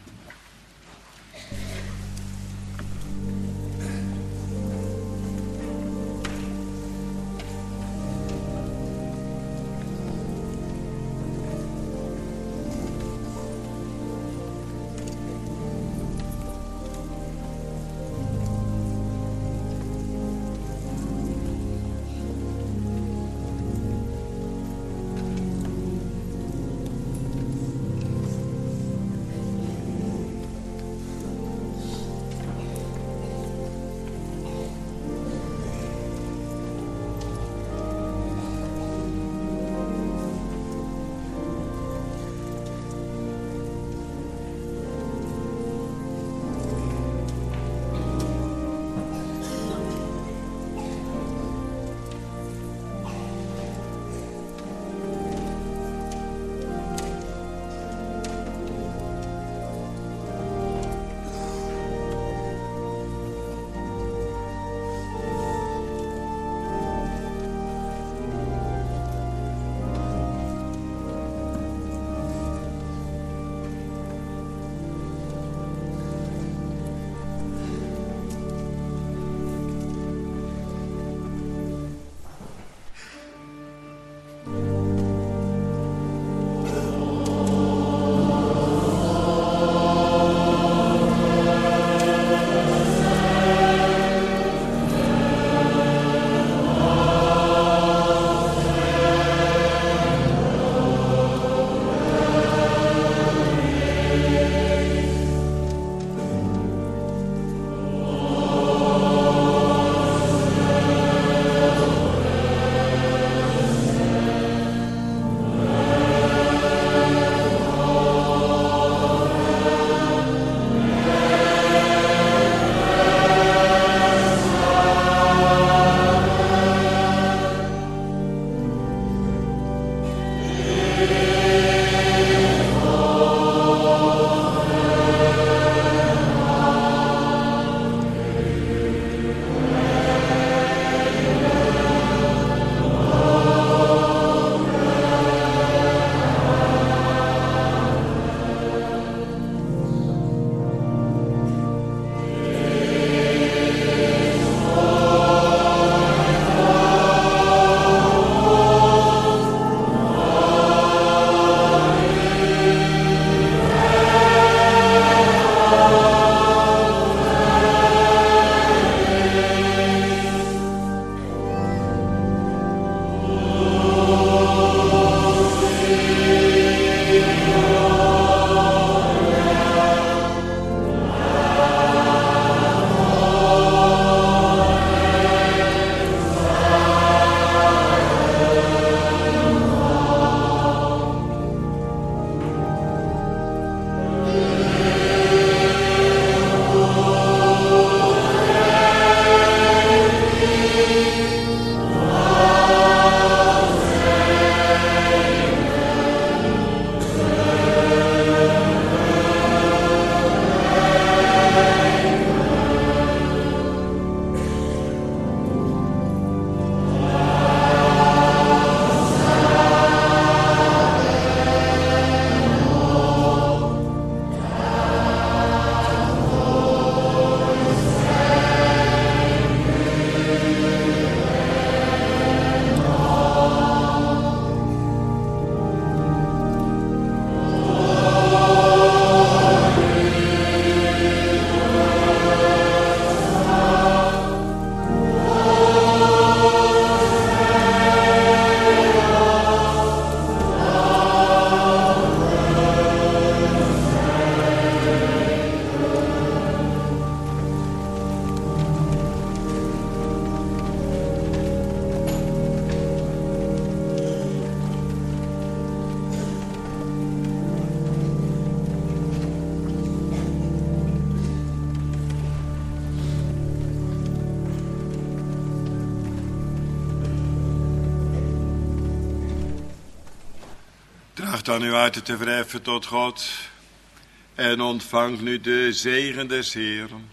Leg dan uw harten te verheffen tot God en ontvang nu de zegen des Heeren.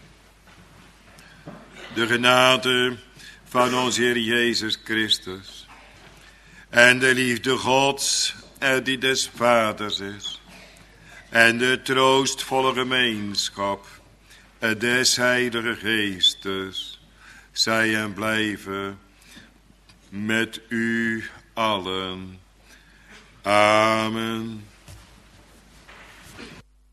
De genade van onze Heer Jezus Christus en de liefde Gods die des Vaders is en de troostvolle gemeenschap des Heilige Geestes zij en blijven met u allen. Amen.